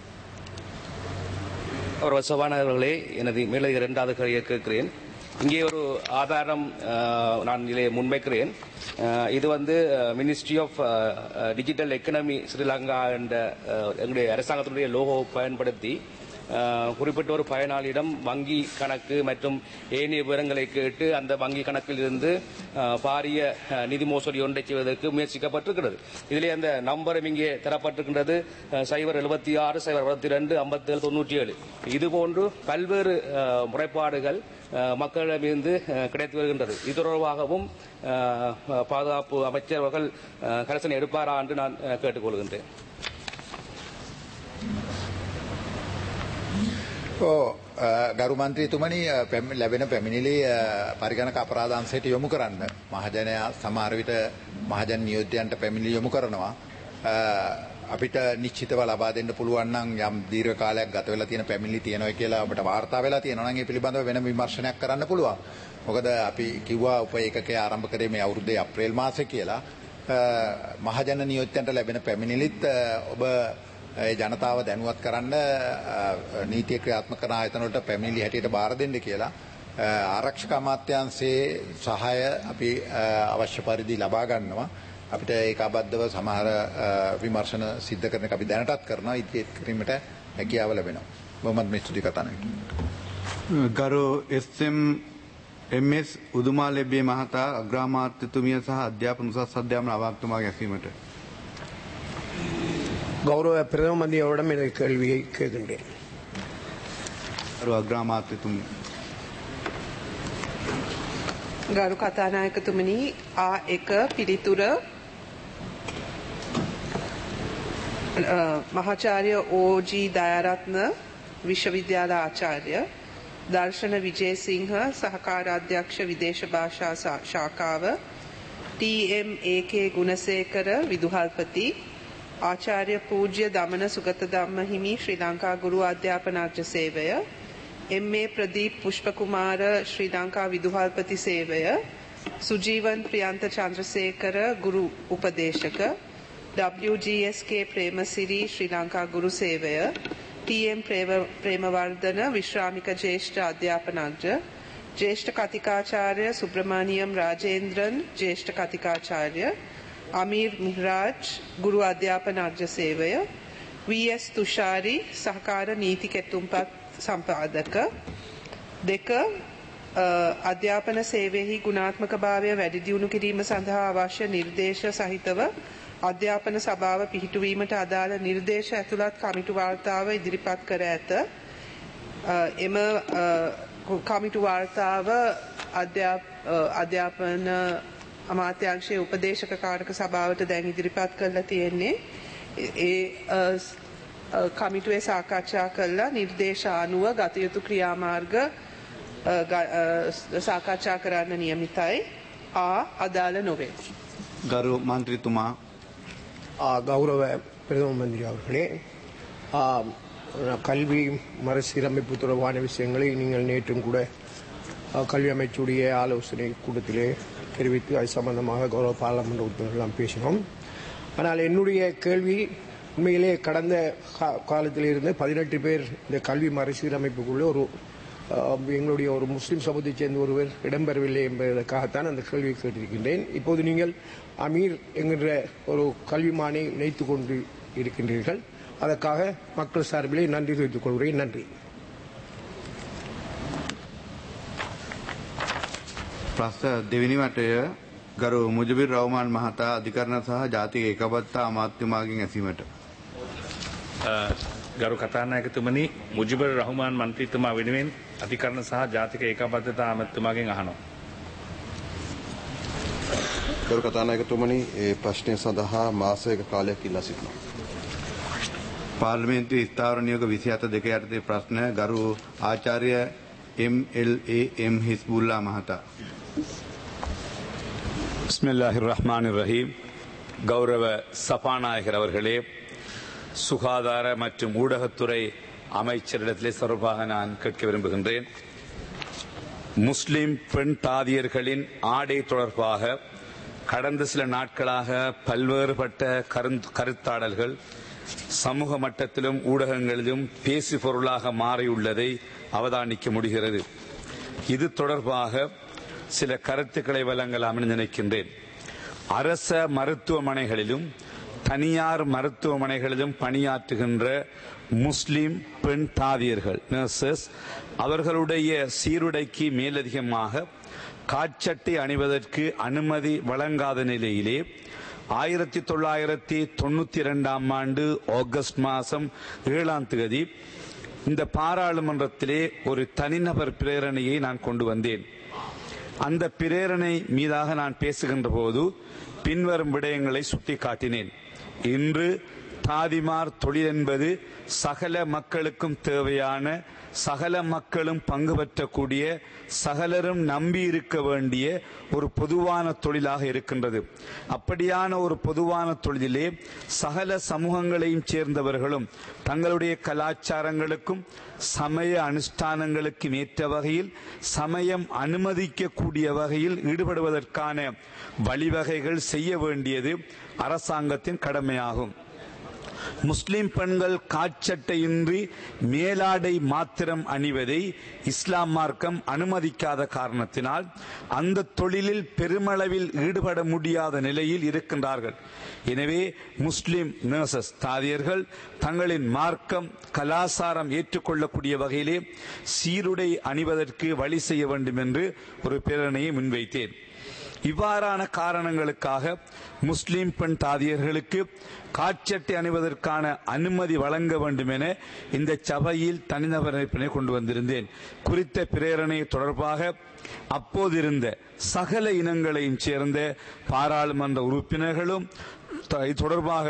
[SPEAKER 10] ஒரு சபாநாயகர்களே எனது மேலே இரண்டாவது கேள்வியை கேட்கிறேன். இங்கே ஒரு ஆதாரம் நான் இதிலே முன்வைக்கிறேன். இது வந்து ministry of digital economy Sri Lanka என்ற எங்களுடைய அரசாங்கத்தினுடைய லோகோ பயன்படுத்தி குறிப்பிட்ட ஒரு பயனாளியிடம் வங்கி கணக்கு மற்றும் ஏனைய விவரங்களை கேட்டு அந்த வங்கி கணக்கில் இருந்து பாரிய நிதி மோசடி ஒன்றை செய்வதற்கு முயற்சிக்கப்பட்டிருக்கிறது. இதிலே அந்த நம்பரும் இங்கே தரப்பட்டிருக்கின்றது 076 022 57 97. இதுபோன்று பல்வேறு முறைப்பாடுகள் மக்களிடமிருந்து கிடைத்து வருகின்றது. இது தொடர்பாகவும் பாதுகாப்பு அமைச்சர் அவர்கள் கரிசனை எடுப்பாரா என்று நான் கேட்டுக்கொள்கின்றேன்.
[SPEAKER 11] ගරු මන්ත්‍රීතුමනි ලැබෙන පැමිණිලි පරිගණක අපරාධ අංශයට යොමු කරන්න මහජනයා සමහර විට මහජන නියෝජ්‍යයන්ට පැමිණිලි යොමු කරනවා. අපිට නිශ්චිතව ලබා දෙන්න පුළුවන් නම් යම් දීර්ඝ කාලයක් ගත වෙලා තියෙන පැමිණිලි තියෙනවා කියලා අපිට වාර්තා වෙලා තියෙනවා නම් ඒ පිළිබඳව වෙන විමර්ශනයක් කරන්න පුළුවන්. මොකද අපි කිව්වා උප ඒකකය ආරම්භ කරේ මේ අවුරුද්දේ අප්‍රේල් මාසයේ කියලා. මහජන නියෝජ්‍යයන්ට ලැබෙන පැමිණිලිත් ඔබ ජනතාව දැනුවත් කරන්න නීතිය ක්‍රියාත්මක කරන ආයතන වලට පැමිණිලි හැටියට බාර දෙන්න කියලා ආරක්ෂක අමාත්‍යාංශයේ සහාය අපි අවශ්‍ය පරිදි ලබා ගන්නවා. අපිට ඒක අබද්ධව සමහර විමර්ශන සිද්ධ කරන එක අපි දැනටත් කරනවා. ඉදිරියට කිරීමට හැකියාව ලැබෙනවා. බොහොමත් මේ ස්තුති කතාවක්.
[SPEAKER 1] ගරු MS උදුමාලෙබ්බේ මහතා අග්‍රාමාත්‍යතුමිය සහ අධ්‍යාපන උසස් අධ්‍යාපන අමාත්‍යතුමාගේ ඇසීමට
[SPEAKER 12] கௌரவ பிரதம மந்திரியோடம் இந்த கேள்வியை கேட்கின்றேன்.
[SPEAKER 2] ගරු කතානායකතුමනි A1 පිළිතුර මහාචාර්ය OG දයාරත්න විශ්වවිද්‍යාල ආචාර්ය දර්ශන විජේසිංහ සහකාර අධ්‍යක්ෂ විදේශ භාෂා ශාඛාව TM AK ගුණසේකර විදුහල්පති ආචාර්ය පූජ්‍ය දමන සුගත ධම්ම හිමි ශ්‍රී ලංකා ගුරු අධ්‍යාපනාර්ථ සේවය MA ප්‍රදීප් පුෂ්පකුමාර ශ්‍රී ලංකා විදුහල්පති සේවය සුජීවන් ප්‍රියන්ත චන්ද්‍රසේකර ගුරු උපදේශක WGSK ප්‍රේමසිරි ශ්‍රී ලංකා ගුරු සේවය TM ප්‍රේමවර්ධන විශ්‍රාමික ජ්‍යෙෂ්ඨ අධ්‍යාපනාර්ථ ජ්‍යෙෂ්ඨ කතිකාචාර්ය සුබ්‍රමණියම් රාජේන්ද්‍රන් ජ්‍යෙෂ්ඨ කතිකාචාර්ය අමීර් මිහරාජ් ගුරු අධ්‍යාපන අර්ජ සේවය VS තුෂාරි සහකාර නීති කෙටුම්පත් සම්පාදක දෙක අධ්‍යාපන සේවයෙහි ගුණාත්මක භාවය වැඩි දියුණු කිරීම සඳහා අවශ්‍ය නිර්දේශ සහිතව අධ්‍යාපන සභාව පිහිටුවීමට අදාළ නිර්දේශ ඇතුළත් කමිටු වාර්තාව ඉදිරිපත් කර ඇත. එම කමිටු වාර්තාව අධ්‍යාපන අමාත්‍යාංශයේ උපදේශක කාරක සභාවට දැන් ඉදිරිපත් කරලා තියෙන්නේ. ඒ කමිටුවේ සාකච්ඡා කළා නිර්දේශ අනුව ගත යුතු ක්‍රියාමාර්ග සාකච්ඡා කරන්න නියමිතයි. අදාළ නොවේ.
[SPEAKER 1] ගරු මන්ත්‍රීතුමා
[SPEAKER 12] கௌரவ பிரதம மந்திரி அவர்களே, கல்வி மறுசீரமைப்பு தொடர்பான விஷயங்களை நீங்கள் நேற்றும் கூட கல்வி அமைச்சுடைய ஆலோசனை கூட்டத்திலே தெரிவித்து அது சம்பந்தமாக கௌரவ பாராளுமன்ற உறுப்பினர்கள் பேசினோம். ஆனால் என்னுடைய கேள்வி உண்மையிலே கடந்த காலத்தில் இருந்து 18 பேர் இந்த கல்வி மறுசீரமைப்புக்குள்ள ஒரு எங்களுடைய ஒரு முஸ்லிம் சமூகத்தைச் சேர்ந்த ஒருவர் இடம்பெறவில்லை என்பதற்காகத்தான் அந்த கேள்வியை கேட்டிருக்கின்றேன். இப்போது நீங்கள் அமீர் என்கின்ற ஒரு கல்விமானை இணைத்துக் கொண்டு இருக்கின்றீர்கள். அதற்காக மக்கள் சார்பிலே நன்றி தெரிவித்துக் கொள்கிறேன். நன்றி.
[SPEAKER 1] ප්‍රශ්න දෙවෙනි වටය ගරු මුජිබුර් රහ්මාන් මහතා අධිකරණ සහ ජාතික ඒකබද්ධතා අමාත්‍යතුමාගෙන් ඇසීමට.
[SPEAKER 13] ගරු කතානායකතුමනි, මුජිබුර් රහ්මාන් මන්ත්‍රීතුමා වෙනුවෙන් අධිකරණ සහ ජාතික ඒකබද්ධතා අමාත්‍යතුමාගෙන් අහනවා.
[SPEAKER 4] ගරු කතානායකතුමනි, ඒ ප්‍රශ්නය සඳහා මාසයක කාලයක් ඉල්ලා සිටිනවා.
[SPEAKER 1] පාර්ලිමේන්තුවේ ස්ථාවර නියෝග 27 2 යටතේ ප්‍රශ්න ගරු ආචාර්ය MLA M හිස්බුල්ලා මහතා.
[SPEAKER 14] பிஸ்மில்லாஹிர் ரஹ்மானிர் ரஹீம். கௌரவ சபாநாயகர் அவர்களே, சுகாதார மற்றும் ஊடகத்துறை அமைச்சரிடத்திலே தொடர்பாக நான் கேட்க விரும்புகின்றேன். முஸ்லிம் பெண் தாதியர்களின் ஆடை தொடர்பாக கடந்த சில நாட்களாக பல்வேறுபட்ட கருத்தாடல்கள் சமூக மட்டத்திலும் ஊடகங்களிலும் பேசு பொருளாக மாறியுள்ளதை அவதானிக்க முடிகிறது. இது தொடர்பாக சில கருத்துக்களை வழங்கலாம் என நினைக்கின்றேன். அரச மருத்துவமனைகளிலும் தனியார் மருத்துவமனைகளிலும் பணியாற்றுகின்ற முஸ்லிம் பெண் தாதியர்கள் நர்சஸ் அவர்களுடைய சீருடைக்கு மேலதிகமாக காட்சட்டை அணிவதற்கு அனுமதி வழங்காத நிலையிலே 1992 ஆண்டு ஆகஸ்ட் மாதம் 7ஆம் தேதி இந்த பாராளுமன்றத்திலே ஒரு தனிநபர் பிரேரணையை நான் கொண்டு வந்தேன். அந்த பிரேரணை மீதாக நான் பேசுகின்ற போது பின்வரும் விடயங்களை சுட்டிக்காட்டினேன். இன்று தாதிமார் தொழில் என்பது சகல மக்களுக்கும் தேவையான, சகல மக்களும் பங்கு பெற்றக்கூடிய, சகலரும் நம்பி இருக்க வேண்டிய ஒரு பொதுவான தொழிலாக இருக்கின்றது. அப்படியான ஒரு பொதுவான தொழிலே சகல சமூகங்களையும் சேர்ந்தவர்களும் தங்களுடைய கலாச்சாரங்களுக்கும் சமய அனுஷ்டானங்களுக்கும் ஏற்ற வகையில் சமயம் அனுமதிக்கக்கூடிய வகையில் ஈடுபடுவதற்கான வழிவகைகள் செய்ய வேண்டியது அரசாங்கத்தின் கடமையாகும். முஸ்லிம் பெண்கள் காட்சட்டையின்றி மேலாடை மாத்திரம் அணிவதை இஸ்லாம் மார்க்கம் அனுமதிக்காத காரணத்தினால் அந்த தொழிலில் பெருமளவில் ஈடுபட முடியாத நிலையில் இருக்கின்றார்கள். எனவே முஸ்லிம் நர்சஸ் தாதியர்கள் தங்களின் மார்க்கம் கலாசாரம் ஏற்றுக்கொள்ளக்கூடிய வகையிலே சீருடை அணிவதற்கு வழி செய்ய வேண்டும் என்று ஒரு பிரேரணையை முன்வைத்தேன். இவ்வாறான காரணங்களுக்காக முஸ்லிம் பெண் தாதியர்களுக்கு காட்சட்டை அணிவதற்கான அனுமதி வழங்க வேண்டும் என இந்த சபையில் தனிநபர் அமைப்பினை கொண்டு வந்திருந்தேன். குறித்த பிரேரணை தொடர்பாக அப்போதிருந்த சகல இனங்களையும் சேர்ந்த பாராளுமன்ற உறுப்பினர்களும் தொடர்பாக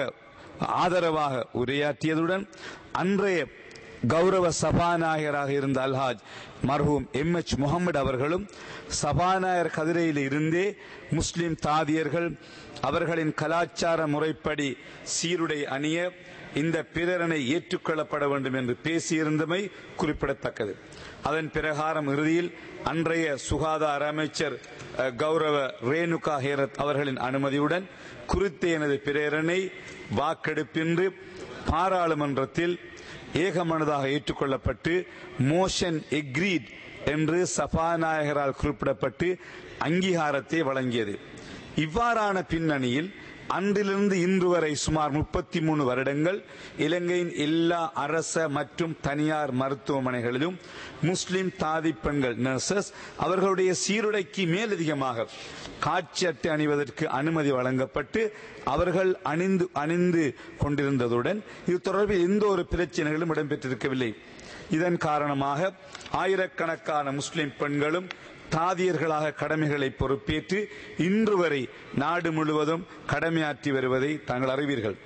[SPEAKER 14] ஆதரவாக உரையாற்றியதுடன் அன்றைய கௌரவ சபாநாயகராக இருந்த அல்ஹாஜ் மர்ஹூம் MH முகமது அவர்களும் சபாநாயகர் கதிரையில் இருந்தே முஸ்லிம் தாதியர்கள் அவர்களின் கலாச்சார முறைப்படி சீருடை அணிய இந்த பிரேரணை ஏற்றுக்கொள்ளப்பட வேண்டும் என்று பேசியிருந்தமை குறிப்பிடத்தக்கது. அதன் பிரகாரம் இறுதியில் அன்றைய சுகாதார அமைச்சர் கௌரவ ரேணுகா ஹேரத் அவர்களின் அனுமதியுடன் குறித்த எனது பிரேரணை வாக்கெடுப்பின்றி பாராளுமன்றத்தில் ஏகமனதாக ஏற்றுக்கொள்ளப்பட்டு மோஷன் எக்ரீட் என்று சபாநாயகரால் குறிப்பிடப்பட்டு அங்கீகாரத்தை வழங்கியது. இவ்வாறான பின்னணியில் அன்றிலிருந்து இன்று வரை சுமார் 33 வருடங்கள் இலங்கையின் எல்லா அரச மற்றும் தனியார் மருத்துவமனைகளிலும் முஸ்லிம் தாதி பெண்கள் நர்சஸ் அவர்களுடைய சீருடைக்கு மேலதிகமாக காட்சி அட்டை அணிவதற்கு அனுமதி வழங்கப்பட்டு அவர்கள் அணிந்து கொண்டிருந்ததுடன் இது தொடர்பில் எந்த ஒரு பிரச்சனைகளும் இடம்பெற்றிருக்கவில்லை. இதன் காரணமாக ஆயிரக்கணக்கான முஸ்லிம் பெண்களும் தாதியர்களாக கடமைகளை பொறுப்பேற்று இன்று வரை நாடு முழுவதும் கடமையாற்றி வருவதை தாங்கள் அறிவீர்கள்.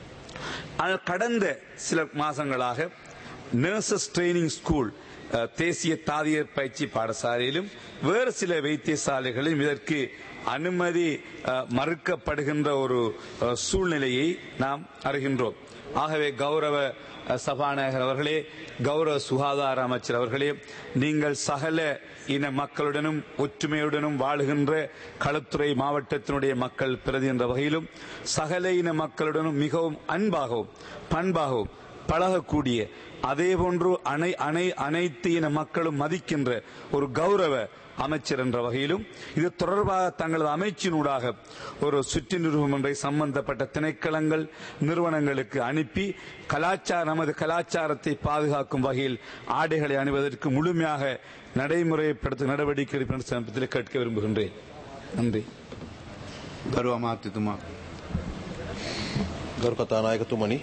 [SPEAKER 14] கடந்த சில மாதங்களாக நர்சஸ் ட்ரைனிங் ஸ்கூல் தேசிய தாதியர் பயிற்சி பாடசாலையிலும் வேறு சில வைத்தியசாலைகளிலும் இதற்கு அனுமதி மறுக்கப்படுகின்ற ஒரு சூழ்நிலையை நாம் அறிகின்றோம். ஆகவே கௌரவ சபாநாயகர் அவர்களே, கௌரவ சுகாதார அமைச்சர் அவர்களே, நீங்கள் சகல இன மக்களுடனும் ஒற்றுமையுடனும் வாழுகின்ற களுத்துறை மாவட்டத்தினுடைய மக்கள் பிரதி என்ற வகையிலும் சகல இன மக்களுடனும் மிகவும் அன்பாகவும் பண்பாகவும் பழகக்கூடிய அதேபோன்று அனைத்து இன மக்களும் மதிக்கின்ற ஒரு கௌரவ அமைச்சர் என்ற வகையிலும் இது தொடர்பாக தங்களது அமைச்சினூடாக ஒரு சுற்றி நிறுவனம் ஒன்றை சம்பந்தப்பட்ட திணைக்களங்கள் நிறுவனங்களுக்கு அனுப்பி நமது கலாச்சாரத்தை பாதுகாக்கும் வகையில் ஆடைகளை அணிவதற்கு முழுமையாக நடைமுறைப்படுத்த நடவடிக்கை எடுப்பது சமீபத்தில் கேட்க விரும்புகின்றேன். நன்றி.
[SPEAKER 4] ගරු කතානායකතුමනි,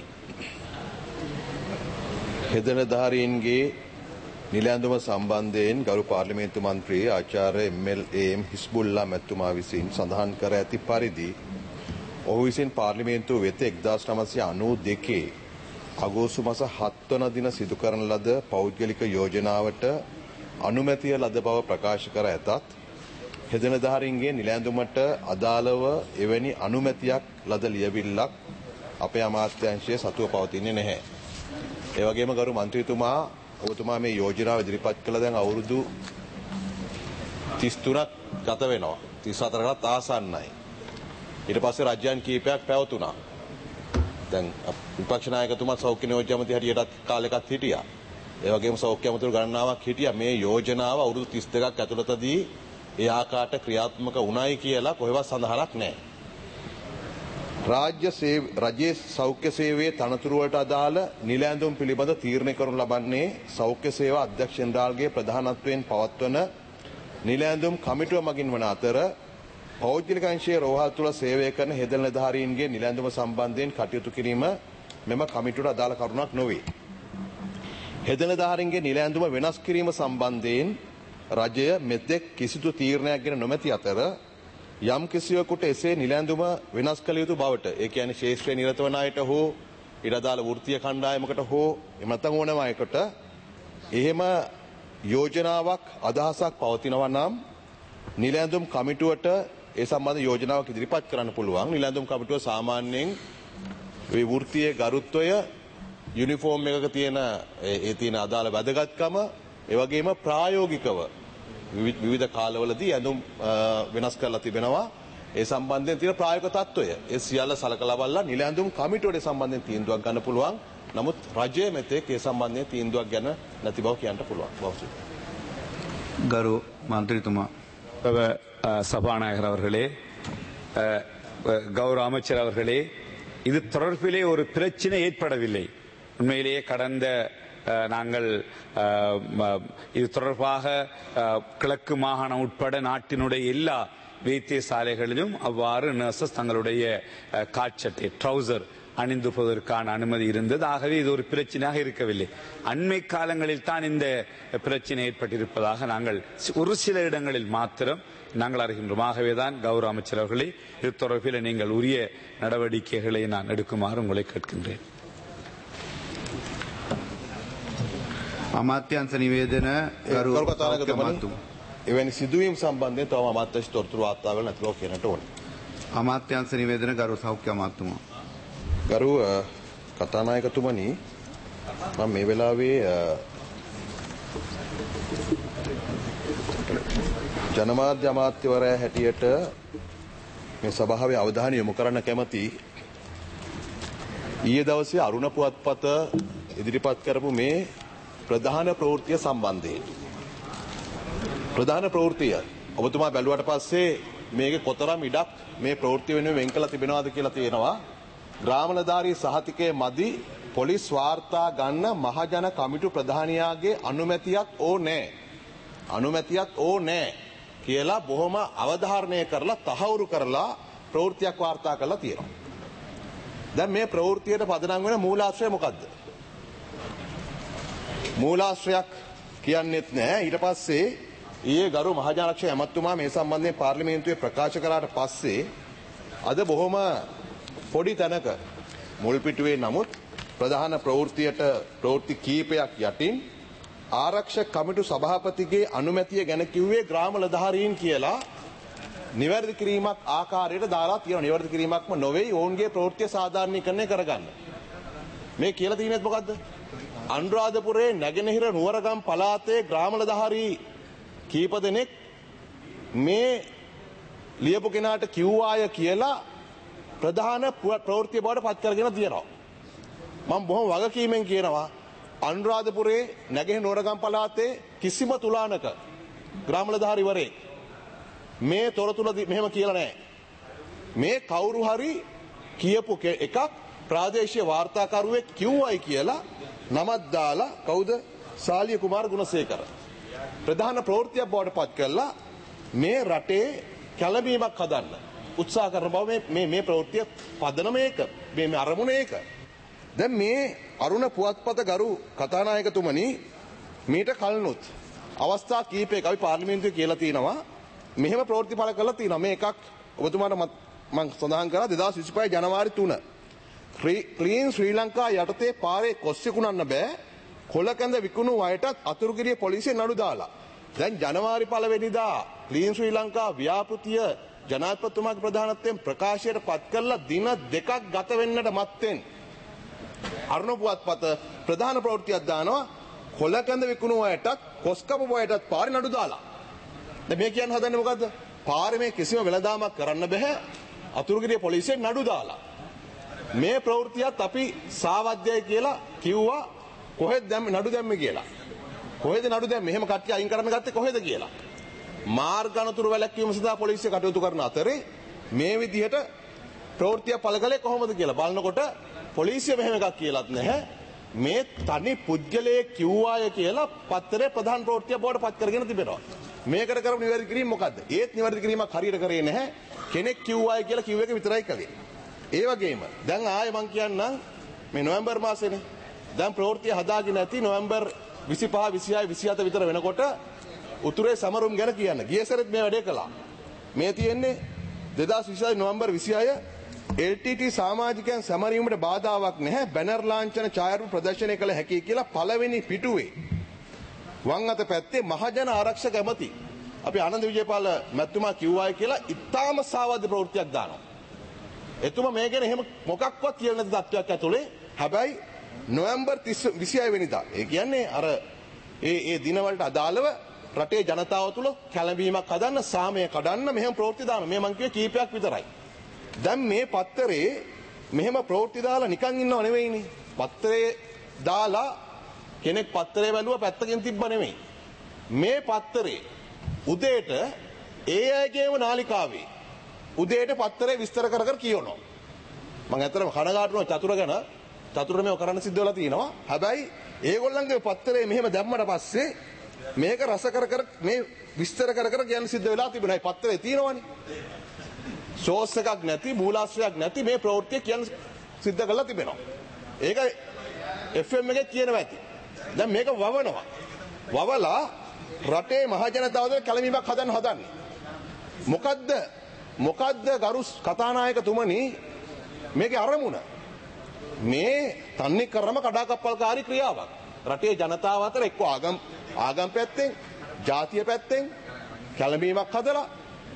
[SPEAKER 4] හෙදනධාරීන්ගේ නිලැඳුම සම්බන්ධයෙන් ගරු පාර්ලිමේන්තු මන්ත්‍රී ආචාර්ය MLAM හිස්බුල්ලා මැතිතුමා විසින් සඳහන් කර ඇති පරිදි ඔහු විසින් පාර්ලිමේන්තුව වෙත 1992 අගෝස්තු මාස 7 වන දින සිදු කරන ලද පෞද්ගලික යෝජනාවට අනුමැතිය ලද බව ප්‍රකාශ කර ඇතත් හෙදනධාරීන්ගේ නිලැඳුමට අදාළව එවැනි අනුමැතියක් ලද ලියවිල්ලක් අපේ අමාත්‍යාංශයේ සතුව පවතින්නේ නැහැ. ඒ වගේම ගරු මන්ත්‍රීතුමා ඔබතුමා මේ යෝජනාව ඉදිරිපත් කළ දැන් අවුරුදු 33ක් ගත වෙනවා. 34කටත් ආසන්නයි. ඊට පස්සේ රජයන් කීපයක් පැවතුණා. දැන් විපක්ෂ නායකතුමා සෞඛ්‍ය නියෝජ්‍ය ඇමති හැටියටත් කාලයකත් හිටියා. ඒ වගේම සෞඛ්‍ය ඇමතිවරු ගණනාවක් හිටියා. මේ යෝජනාව අවුරුදු 32ක් ඇතුළතදී ඒ ආකාරයට ක්‍රියාත්මක වුණයි කියලා කොහෙවත් සඳහනක් නැහැ. රජයේ සෞඛ්‍ය සේවයේ තනතුරු වලට අදාළ නිල ඇඳුම් පිළිබඳ තීරණය කරනු ලබන්නේ සෞඛ්‍ය සේවා අධ්‍යක්ෂ ජෙනරාල්ගේ ප්‍රධානත්වයෙන් පවත්වන නිල ඇඳුම් කමිටුව මගින් වන අතර පෞද්ගලික අංශයේ රෝහල් තුළ සේවය කරන හෙදෙන නිලධාරීන්ගේ නිල ඇඳුම සම්බන්ධයෙන් කටයුතු කිරීම මෙම කමිටුවට අදාළ කරුණක් නොවේ. හෙදෙන නිලධාරීන්ගේ නිල ඇඳුම වෙනස් කිරීම සම්බන්ධයෙන් රජය මෙතෙක් කිසිදු තීරණයක් ගෙන නොමැති අතර යම් කිසිවෙකුට එසේ නිල ඇඳුම වෙනස් කළ යුතු බවට ඒ කියන්නේ ශේෂ්ත්‍රයේ නිරත වන අයට හෝ ඊට අදාළ වෘත්තීය කණ්ඩායමකට හෝ එහෙම නැත්නම් ඕනෑම අයකට එහෙම යෝජනාවක් අදහසක් පවතිනවා නම් නිල ඇඳුම් කමිටුවට ඒ සම්බන්ධ යෝජනාවක් ඉදිරිපත් කරන්න පුළුවන්. නිල ඇඳුම් කමිටුව සාමාන්‍යයෙන් මේ වෘත්තීය ගරුත්වය යුනිෆෝම් එකක තියෙන තියෙන අදාළ වැදගත්කම ඒ වගේම ප්‍රායෝගිකව විවිධ කාලවලදී ඇඳුම් වෙනස් කරලා තිබෙනවා. ඒ සම්බන්ධයෙන් තියෙන ප්‍රායෝගික තත්ත්වය ඒ සියල්ල සලකලා බලලා නිල ඇඳුම් කමිටුවට සම්බන්ධයෙන් තීන්දුවක් ගන්න පුළුවන්. නමුත් රජය මෙතෙක් ඒ සම්බන්ධයෙන් තීන්දුවක් ගැන නැති බව කියන්න පුළුවන්.
[SPEAKER 1] ගරු මන්ත්‍රීතුමා.
[SPEAKER 14] சபாநாயகர் அவர்களே, கௌரவ அமைச்சர் அவர்களே, இது தொடர்பிலே ஒரு பிரச்சனை ஏற்படவில்லை. உண்மையிலேயே கடந்த நாங்கள் இது தொடர்பாக கிழக்கு மாகாணம் உட்பட நாட்டினுடைய எல்லா வைத்தியசாலைகளிலும் அவ்வாறு நர்சஸ் தங்களுடைய காட்சட்டை ட்ரௌசர் அணிந்து போவதற்கான அனுமதி இருந்தது. ஆகவே இது ஒரு பிரச்சனையாக இருக்கவில்லை. அண்மை காலங்களில் தான் இந்த பிரச்சனை ஏற்பட்டிருப்பதாக நாங்கள் ஒரு சில இடங்களில் மாத்திரம் நாங்கள் அறிகின்றோம். ஆகவேதான் கௌரவ அமைச்சர் அவர்களே, இது தொடர்பில் நீங்கள் உரிய நடவடிக்கைகளை நான் எடுக்குமாறு உங்களை கேட்கின்றேன்.
[SPEAKER 1] අමාත්‍යංශ නිවේදන ගරු කතානායකතුමනි,
[SPEAKER 4] එවැනි සිදුවීම් සම්බන්ධයෙන් තවම අමාත්‍යංශ තොරතුරු වාර්තා වෙලා නැතිව කියනට ඕනේ.
[SPEAKER 1] අමාත්‍යංශ නිවේදන ගරු සෞඛ්‍ය අමාත්‍යතුමා.
[SPEAKER 4] ගරු කතානායකතුමනි, මම මේ වෙලාවේ ජනමාධ්‍ය අමාත්‍යවරයා හැටියට මේ සභාවේ අවධානය යොමු කරන්න කැමති ඊයේ දවසේ අරුණ පුවත්පත ඉදිරිපත් කරපු මේ ප්‍රධාන ප්‍රවෘත්තිය සම්බන්ධයෙන්. ප්‍රධාන ප්‍රවෘත්තිය ඔබතුමා බැලුවට පස්සේ මේකේ කොතරම් ඉඩක් මේ ප්‍රවෘත්තිය වෙනුවෙන් වෙන් කළා තිබෙනවද කියලා තියෙනවා. ග්‍රාමනධාරී සහතිකයේ මදි පොලිස් වාර්තා ගන්න මහජන කමිටු ප්‍රධානියාගේ අනුමැතියක් ඕනේ. අනුමැතියක් ඕනේ කියලා බොහොම අවධාරණය කරලා තහවුරු කරලා ප්‍රවෘත්තියක් වාර්තා කරලා තියෙනවා. දැන් මේ ප්‍රවෘත්තියට පදනම් වෙන මූලාශ්‍රය මොකද්ද? මූලාශ්‍රයක් කියන්නේත් නැහැ. ඊට පස්සේ ඊයේ ගරු මහජනාරක්ෂක ඇමතුමා මේ සම්බන්ධයෙන් පාර්ලිමේන්තුවේ ප්‍රකාශ කළාට පස්සේ අද බොහොම පොඩි තැනක මුල් පිටුවේ නමුත් ප්‍රධාන ප්‍රවෘත්ති කීපයක් යටින් ආරක්ෂක කමිටු සභාපතිගේ අනුමැතිය ගැන කිව්වේ ග්‍රාමලධාරීන් කියලා නිවැරදි කිරීමක් ආකාරයට දාලා තියෙනවා. නිවැරදි කිරීමක්ම නොවේ, ඔවුන්ගේ ප්‍රවෘත්ති සාධාරණීකරණය කරගන්න. මේ කියලා තියෙන්නේ මොකද්ද? අනුරාධපුරයේ නැගෙනහිර නුවරගම් පළාතේ ග්‍රාමලධාරී කීප දෙනෙක් මේ ලියපු කෙනාට කිව්වාය කියලා ප්‍රධාන ප්‍රවෘත්ති බවට පත් කරගෙන තියෙනවා. මම බොහොම වගකීමෙන් කියනවා අනුරාධපුරයේ නැගෙනහිර නුවරගම් පළාතේ කිසිම තුලානක ග්‍රාමලධාරීවරේ මේ තොරතුරු මෙහෙම කියලා නැහැ. මේ කවුරු හරි කියපු එකක් ප්‍රාදේශීය වාර්තාකරුවෙක් කිව්වයි කියලා නමක් දාලා කවුද? සාලිය කුමාර ගුණසේකර ප්‍රධාන ප්‍රවෘත්තියක් බවට පත් කළා මේ රටේ කැළඹීමක් හදන්න උත්සාහ කරන බව මේ ප්‍රවෘත්තිය පදනම ඒක. මේ අරමුණ ඒක. දැන් මේ අරුණ පුවත්පත ගරු කතානායකතුමනි, මීට කලිනුත් අවස්ථා කීපයක අපි පාර්ලිමේන්තුවේ කියලා තියෙනවා මෙහෙම ප්‍රවෘත්ති පළ කරලා තියෙනවා. මේ එකක් ඔබතුමාට මම සඳහන් කරා 2025 ජනවාරි 3 ක්ලීන් ශ්‍රී ලංකා යටතේ පාරේ කොස් විකුණන්න බෑ, කොලකඳ විකුණු අයටත් අතුරුගිරිය පොලිසිය නඩු දාලා. දැන් ජනවාරි 1 වෙනිදා ක්ලීන් ශ්‍රී ලංකා ව්‍යාපෘතිය ජනාධිපතිතුමාගේ ප්‍රධානත්වයෙන් ප්‍රකාශයට පත් කරලා දින 2ක් ගත වෙන්නට මත්තෙන් අරුණ පුවත්පත ප්‍රධාන ප්‍රවෘත්තියක් දානවා කොලකඳ විකුණු අයටත් කොස් කපපු අයටත් පාරේ නඩු දාලා.
[SPEAKER 15] දැන් මේ කියන්න හදන්නේ මොකද්ද? පාරේ මේ කිසිම වෙළඳාමක් කරන්න බෑ. අතුරුගිරිය පොලිසියෙන් නඩු දාලා. මේ ප්‍රවෘත්තියත් අපි සාවද්‍යයි කියලා කිව්වා. කොහෙද නඩු දැම්මේ කියලා. කොහෙද නඩු දැම්මේ? එහෙම කට්ටිය අයින් කරන්න ගත්තේ කොහෙද කියලා. මාර්ග අනතුරු වැළැක්වීම සඳහා පොලිසිය කටයුතු කරන අතරේ මේ විදිහට ප්‍රවෘත්තිය පළ කළේ කොහොමද කියලා බලනකොට පොලිසිය මෙහෙම එකක් කියලාත් නැහැ. මේ තනි පුද්ගලයෙක් කිව්වාය කියලා පත්තරේ ප්‍රධාන ප්‍රවෘත්තිය බවට පත් කරගෙන තිබෙනවා. මේකට කරපු නිවැරදි කිරීම මොකද්ද? ඒත් නිවැරදි කිරීමක් හරියට කරේ නැහැ. කෙනෙක් කිව්වාය කියලා කිව්ව එක විතරයි කළේ. ඒ වගේම දැන් ආයේ මං කියන්නම් මේ නොවැම්බර් මාසෙනේ. දැන් ප්‍රවෘත්තිය හදාගෙන ඇති නොවැම්බර් 25 26 27 විතර වෙනකොට උතුරේ සමරුම් ගැන කියන්න. ගිය සැරේත් මේ වැඩේ කළා. මේ තියෙන්නේ 2026 නොවැම්බර් 26 LTT සමාජිකයන් සමරීමට බාධාවක් නැහැ. බැනර් ලාංඡන ඡායාරූප ප්‍රදර්ශනය කළ හැකියි කියලා පළවෙනි පිටුවේ වම් අත පැත්තේ මහජන ආරක්ෂක ඇමති අපි ආනන්ද විජේපාල මැතිතුමා කිව්වායි කියලා ඉතාම සාවද්‍ය ප්‍රවෘත්තියක් දානවා. එතුමා මේ ගැන එහෙම මොකක්වත් කියලා නැති තත්ත්වයක් ඇතුලේ. හැබැයි නොවැම්බර් 26 වෙනිදා ඒ කියන්නේ අර ඒ දිනවලට අදාළව රටේ ජනතාව තුළ කැළඹීමක් හදන්න සාමය කඩන්න මෙහෙම ප්‍රවෘත්ති දානවා. මේ මං කිව්වේ කීපයක් විතරයි. දැන් මේ පත්තරේ මෙහෙම ප්‍රවෘත්ති දාලා නිකන් ඉන්නව නෙවෙයිනේ. පත්තරේ දාලා කෙනෙක් පත්තරේ බැලුවා පැත්තකින් තිබ්බ නෙවෙයි. මේ පත්තරේ උදේට ඒ අයගේම නාලිකාවේ උදේට පත්තරේ විස්තර කර කර කියනවා. මම ඇත්තටම කනගාටු වෙනවා චතුර ගැන. චතුර මේව කරන්න සිද්ධ වෙලා තියෙනවා. හැබැයි ඒගොල්ලන්ගේ පත්තරේ මෙහෙම දැම්මට පස්සේ මේක රස කර කර මේ විස්තර කර කර කියන්න සිද්ධ වෙලා තිබුණා. ඒ පත්තරේ තියෙනවනේ. සෝස් එකක් නැති මූලාශ්‍රයක් නැති මේ ප්‍රවෘත්තිය කියන්න සිද්ධ කරලා තිබෙනවා. ඒක FM එකේ කියනවා ඇති. දැන් මේක වවනවා. වවලා රටේ මහ ජනතාවද කැළඹීමක් හදන්නේ. මොකද්ද ගරු කතානායකතුමනි මේකේ අරමුණ? මේ තන්නේ කරම කඩාකප්පල්කාරී ක්‍රියාවක්. රටේ ජනතාව අතර එක්ක ආගම් පැත්තෙන්, ජාතිය පැත්තෙන් කැළඹීමක් හදලා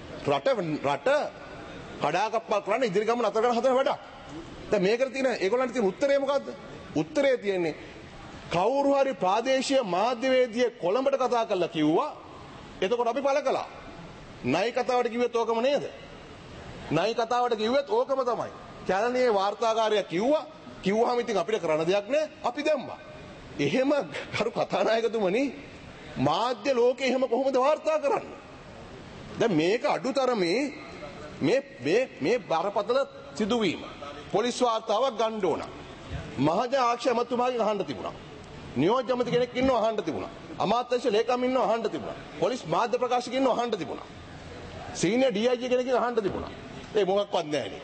[SPEAKER 15] රට කඩාකප්පල් කරන්න ඉදිරි ගමන අතර කරන හදන වැඩක්. දැන් මේකට තියෙන ඒගොල්ලන්ට තියෙන උත්තරේ මොකද්ද? උත්තරේ තියෙන්නේ කවුරු හරි ප්‍රාදේශීය මාධ්‍යවේදියෙක් කොළඹට කතා කරලා කිව්වා. එතකොට අපි පළ කළා. නයි කතාවට කිව්වෙත් ඕකම නේද? නයි කතාවට කිව්වෙත් ඕකම තමයි. කැලණියේ වාර්තාකාරයා කිව්වහම ඉතින් අපිට කරන්න දෙයක් නෑ. අපි දැම්මා. එහෙම කරු කතානායකතුමනි මාධ්‍ය ලෝකේ එහෙම කොහොමද වාර්තා කරන්නේ? දැන් මේක අඩුතරමේ මේ බරපතල සිදුවීම පොලිස් වාර්තාවක් ගන්න ඕන. මහජන ආරක්ෂක ඇමතුමාගෙන් අහන්න තිබුණා. නියෝජ්‍ය ඇමති කෙනෙක් ඉන්නව අහන්න තිබුණා. අමාත්‍යාංශ ලේකම් ඉන්නව අහන්න තිබුණා. පොලිස් මාධ්‍ය ප්‍රකාශක ඉන්නව අහන්න තිබුණා. සීනියර් DIG කෙනෙක්ගෙන් අහන්න තිබුණා. ඒ මොකක්වත් නැහැනේ.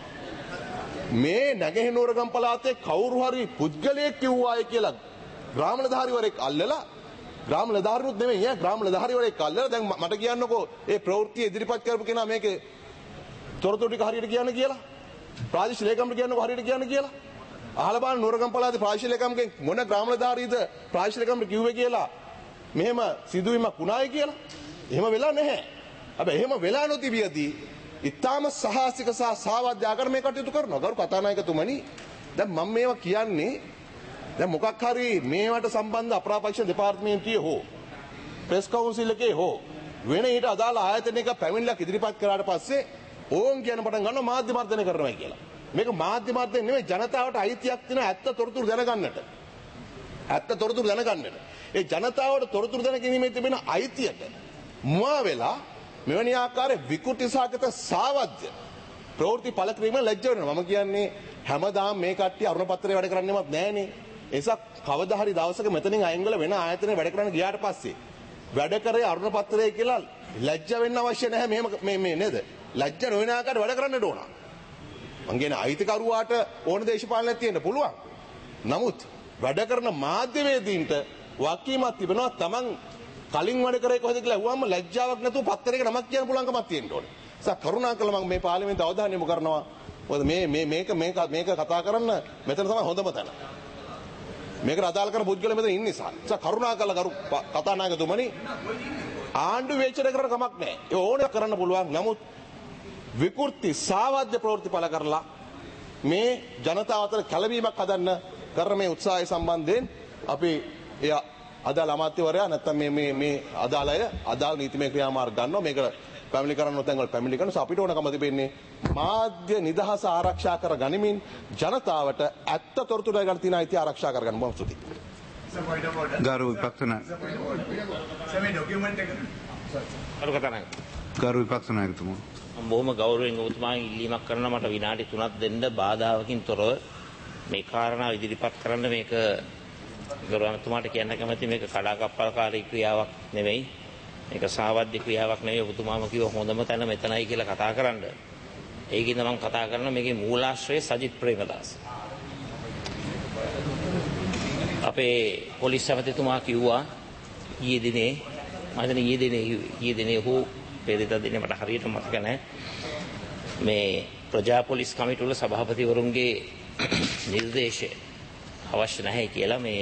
[SPEAKER 15] මේ නැගෙනහිර පළාතේ කවුරු හරි පුද්ගලයෙක් කිව්වායි කියලා ග්‍රාම නිලධාරිවරයෙක් අල්ලලා ග්‍රාම නිලධාරිනුත් නෙමෙයි ග්‍රාම නිලධාරිවරයෙක් අල්ලලා දැන් මට කියන්නකෝ ඒ ප්‍රවෘත්තිය ඉදිරිපත් කරපු කෙනා මේකේ තොරතුරු ටික හරියට කියන්න කියලා. ප්‍රාදේශීය ලේකම්ට කියන්නකෝ හරියට කියන්න කියලා. අහලා බලන්න නුවරගම් පළාතේ ප්‍රාදේශීය ලේකම්ගෙන් මොන ග්‍රාම නිලධාරීද ප්‍රාදේශීය ලේකම්ට කිව්වේ කියලා මෙහෙම සිදුවීමක් වුණායි කියලා. එහෙම වෙලා නැහැ. හැබැයි එහෙම වෙලා නොතිබියදී ඉතාම සාහසික සහ සාවද්‍ය ආකාරයෙන් මේ කටයුතු කරනවා. ගරු කතානායකතුමනි දැන් මම මේවා කියන්නේ දැන් මොකක් හරි මේවට සම්බන්ධ අපරාපක්ෂ දෙපාර්තමේන්තුවේ හෝ ප්‍රෙස් කවුන්සිල් එකේ හෝ වෙන ඊට අදාළ ආයතනයක පැමිණිල්ලක් ඉදිරිපත් කරාට පස්සේ ඕන් කියන පටන් ගන්නවා මාධ්‍ය මර්ධනය කරනවා කියලා. මේක මාධ්‍ය මර්ධනය නෙමෙයි ජනතාවට අයිතියක් තියෙන ඇත්ත තොරතුරු දැනගන්නට. ඇත්ත තොරතුරු දැනගන්නට. ඒ ජනතාවට තොරතුරු දැනගැනීමේ තිබෙන අයිතියට මුවා වෙලා මෙවැනි ආකාරයේ විකෘති සහගත සාවද්‍ය ප්‍රවෘත්ති පළ කිරීම ලැජ්ජ වෙනවා. මම කියන්නේ හැමදාම මේ කට්ටිය අරුණ පත්‍රයේ වැඩ කරන්නේවත් නැහනේ. ඒසක් කවදා හරි දවසක මෙතනින් අයින් වෙලා වෙන ආයතනයක වැඩ කරන්න ගියාට පස්සේ වැඩ කරේ අරුණ පත්‍රයේ කියලා ලැජ්ජ වෙන්න අවශ්‍ය නැහැ. මේ නේද? ලැජ්ජ නොවන ආකාරයට වැඩ කරන්නට ඕන. මං කියන්නේ අයිතිකරුවාට ඕන දේශපාලනයක් තියෙන්න පුළුවන්. නමුත් වැඩ කරන මාධ්‍යවේදීන්ට වකීමක් තිබෙනවා. Taman කලින් වැඩ කරේ කොහෙද කියලා අහුවම ලැජ්ජාවක් නැතුව පත්තරයක නමක් කියන්න පුළුවන්කමක් තියෙන්න ඕනේ. ඒක කරුණාකරලා මම මේ පාර්ලිමේන්තු අවධානය යොමු කරනවා. මොකද මේක කතා කරන්න මෙතන තමයි හොඳම තැන. මේකට අදාළ කරන පුද්ගලයා මෙතන ඉන්න නිසා. ඒක කරුණාකරලා කරු කතානායකතුමනි ආණ්ඩු වේචන කරන කමක් නැහැ. ඒ ඕනේ කරන්න පුළුවන්. නමුත් විකෘති සාවද්‍ය ප්‍රවෘත්ති පළ කරලා මේ ජනතාව අතර කැළඹීමක් හදන්න කරන මේ උත්සාහය සම්බන්ධයෙන් අපි අදාළ අමාත්‍යවරයා නැත්නම් මේ අදාළ අය අදාළ නීතිමය ක්‍රියාමාර්ග ගන්නවා. මේක පැමිණි කරන්න ඕන තැන්වල පැමිණි කරනවා. අපිට ඕනකම තිබෙන්නේ මාධ්‍ය නිදහස ආරක්ෂා කර ගනිමින් ජනතාවට ඇත්ත තොරතුරු ගන්න තියෙන අයිතිය ආරක්ෂා කරගන්න. බොහොම ස්තුතියි.
[SPEAKER 1] ගරු විපක්ෂ නායකතුමා
[SPEAKER 16] බොහොම ගෞරවයෙන් ඔබතුමාගෙන් ඉල්ලීමක් කරනවා මට විනාඩි 3ක් දෙන්න බාධාවකින් තොරව මේ කාරණා ඉදිරිපත් කරන්න. මේක ගෞරවතුමාට කියන්න කැමති මේක කඩාකප්පල්කාරී ක්‍රියාවක් නෙවෙයි. මේක සාවද්‍ය ක්‍රියාවක් නෙවෙයි. ඔබතුමාම කිව්ව හොඳම තැන මෙතනයි කියලා කතා කරන්න. ඒකින්ද මම කතා කරන මේකේ මූලාශ්‍රය සජිත් ප්‍රේමදාස. අපේ පොලිස් සැපතිතුමා කිව්වා ඊයේ දිනේ හෝ පෙරේදා දිනේ මට හරියට මතක නැහැ මේ ප්‍රජා පොලිස් කමිටුව වල සභාපතිවරුන්ගේ නිර්දේශය අවශ්‍ය නැහැ කියලා මේ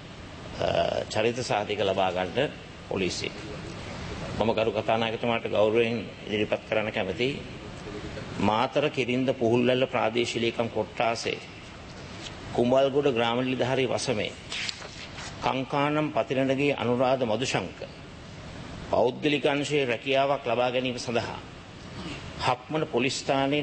[SPEAKER 16] චරිත සාධක ලබා ගන්න පොලිසිය. මම ගරු කතානායකතුමාට ගෞරවයෙන් ඉදිරිපත් කරන්න කැමතියි. මාතර කිරින්ද පුහුල්වැල්ල ප්‍රාදේශීය ලේකම් කොට්ටාසේ කුඹල්ගොඩ ග්‍රාම නිලධාරී වසමේ කංකානම් පතිරණගේ අනුරාධ මදුශංක පෞද්ගලික අංශයේ රැකියාවක් ලබා ගැනීම සඳහා හක්මන පොලිස් ස්ථානයෙන්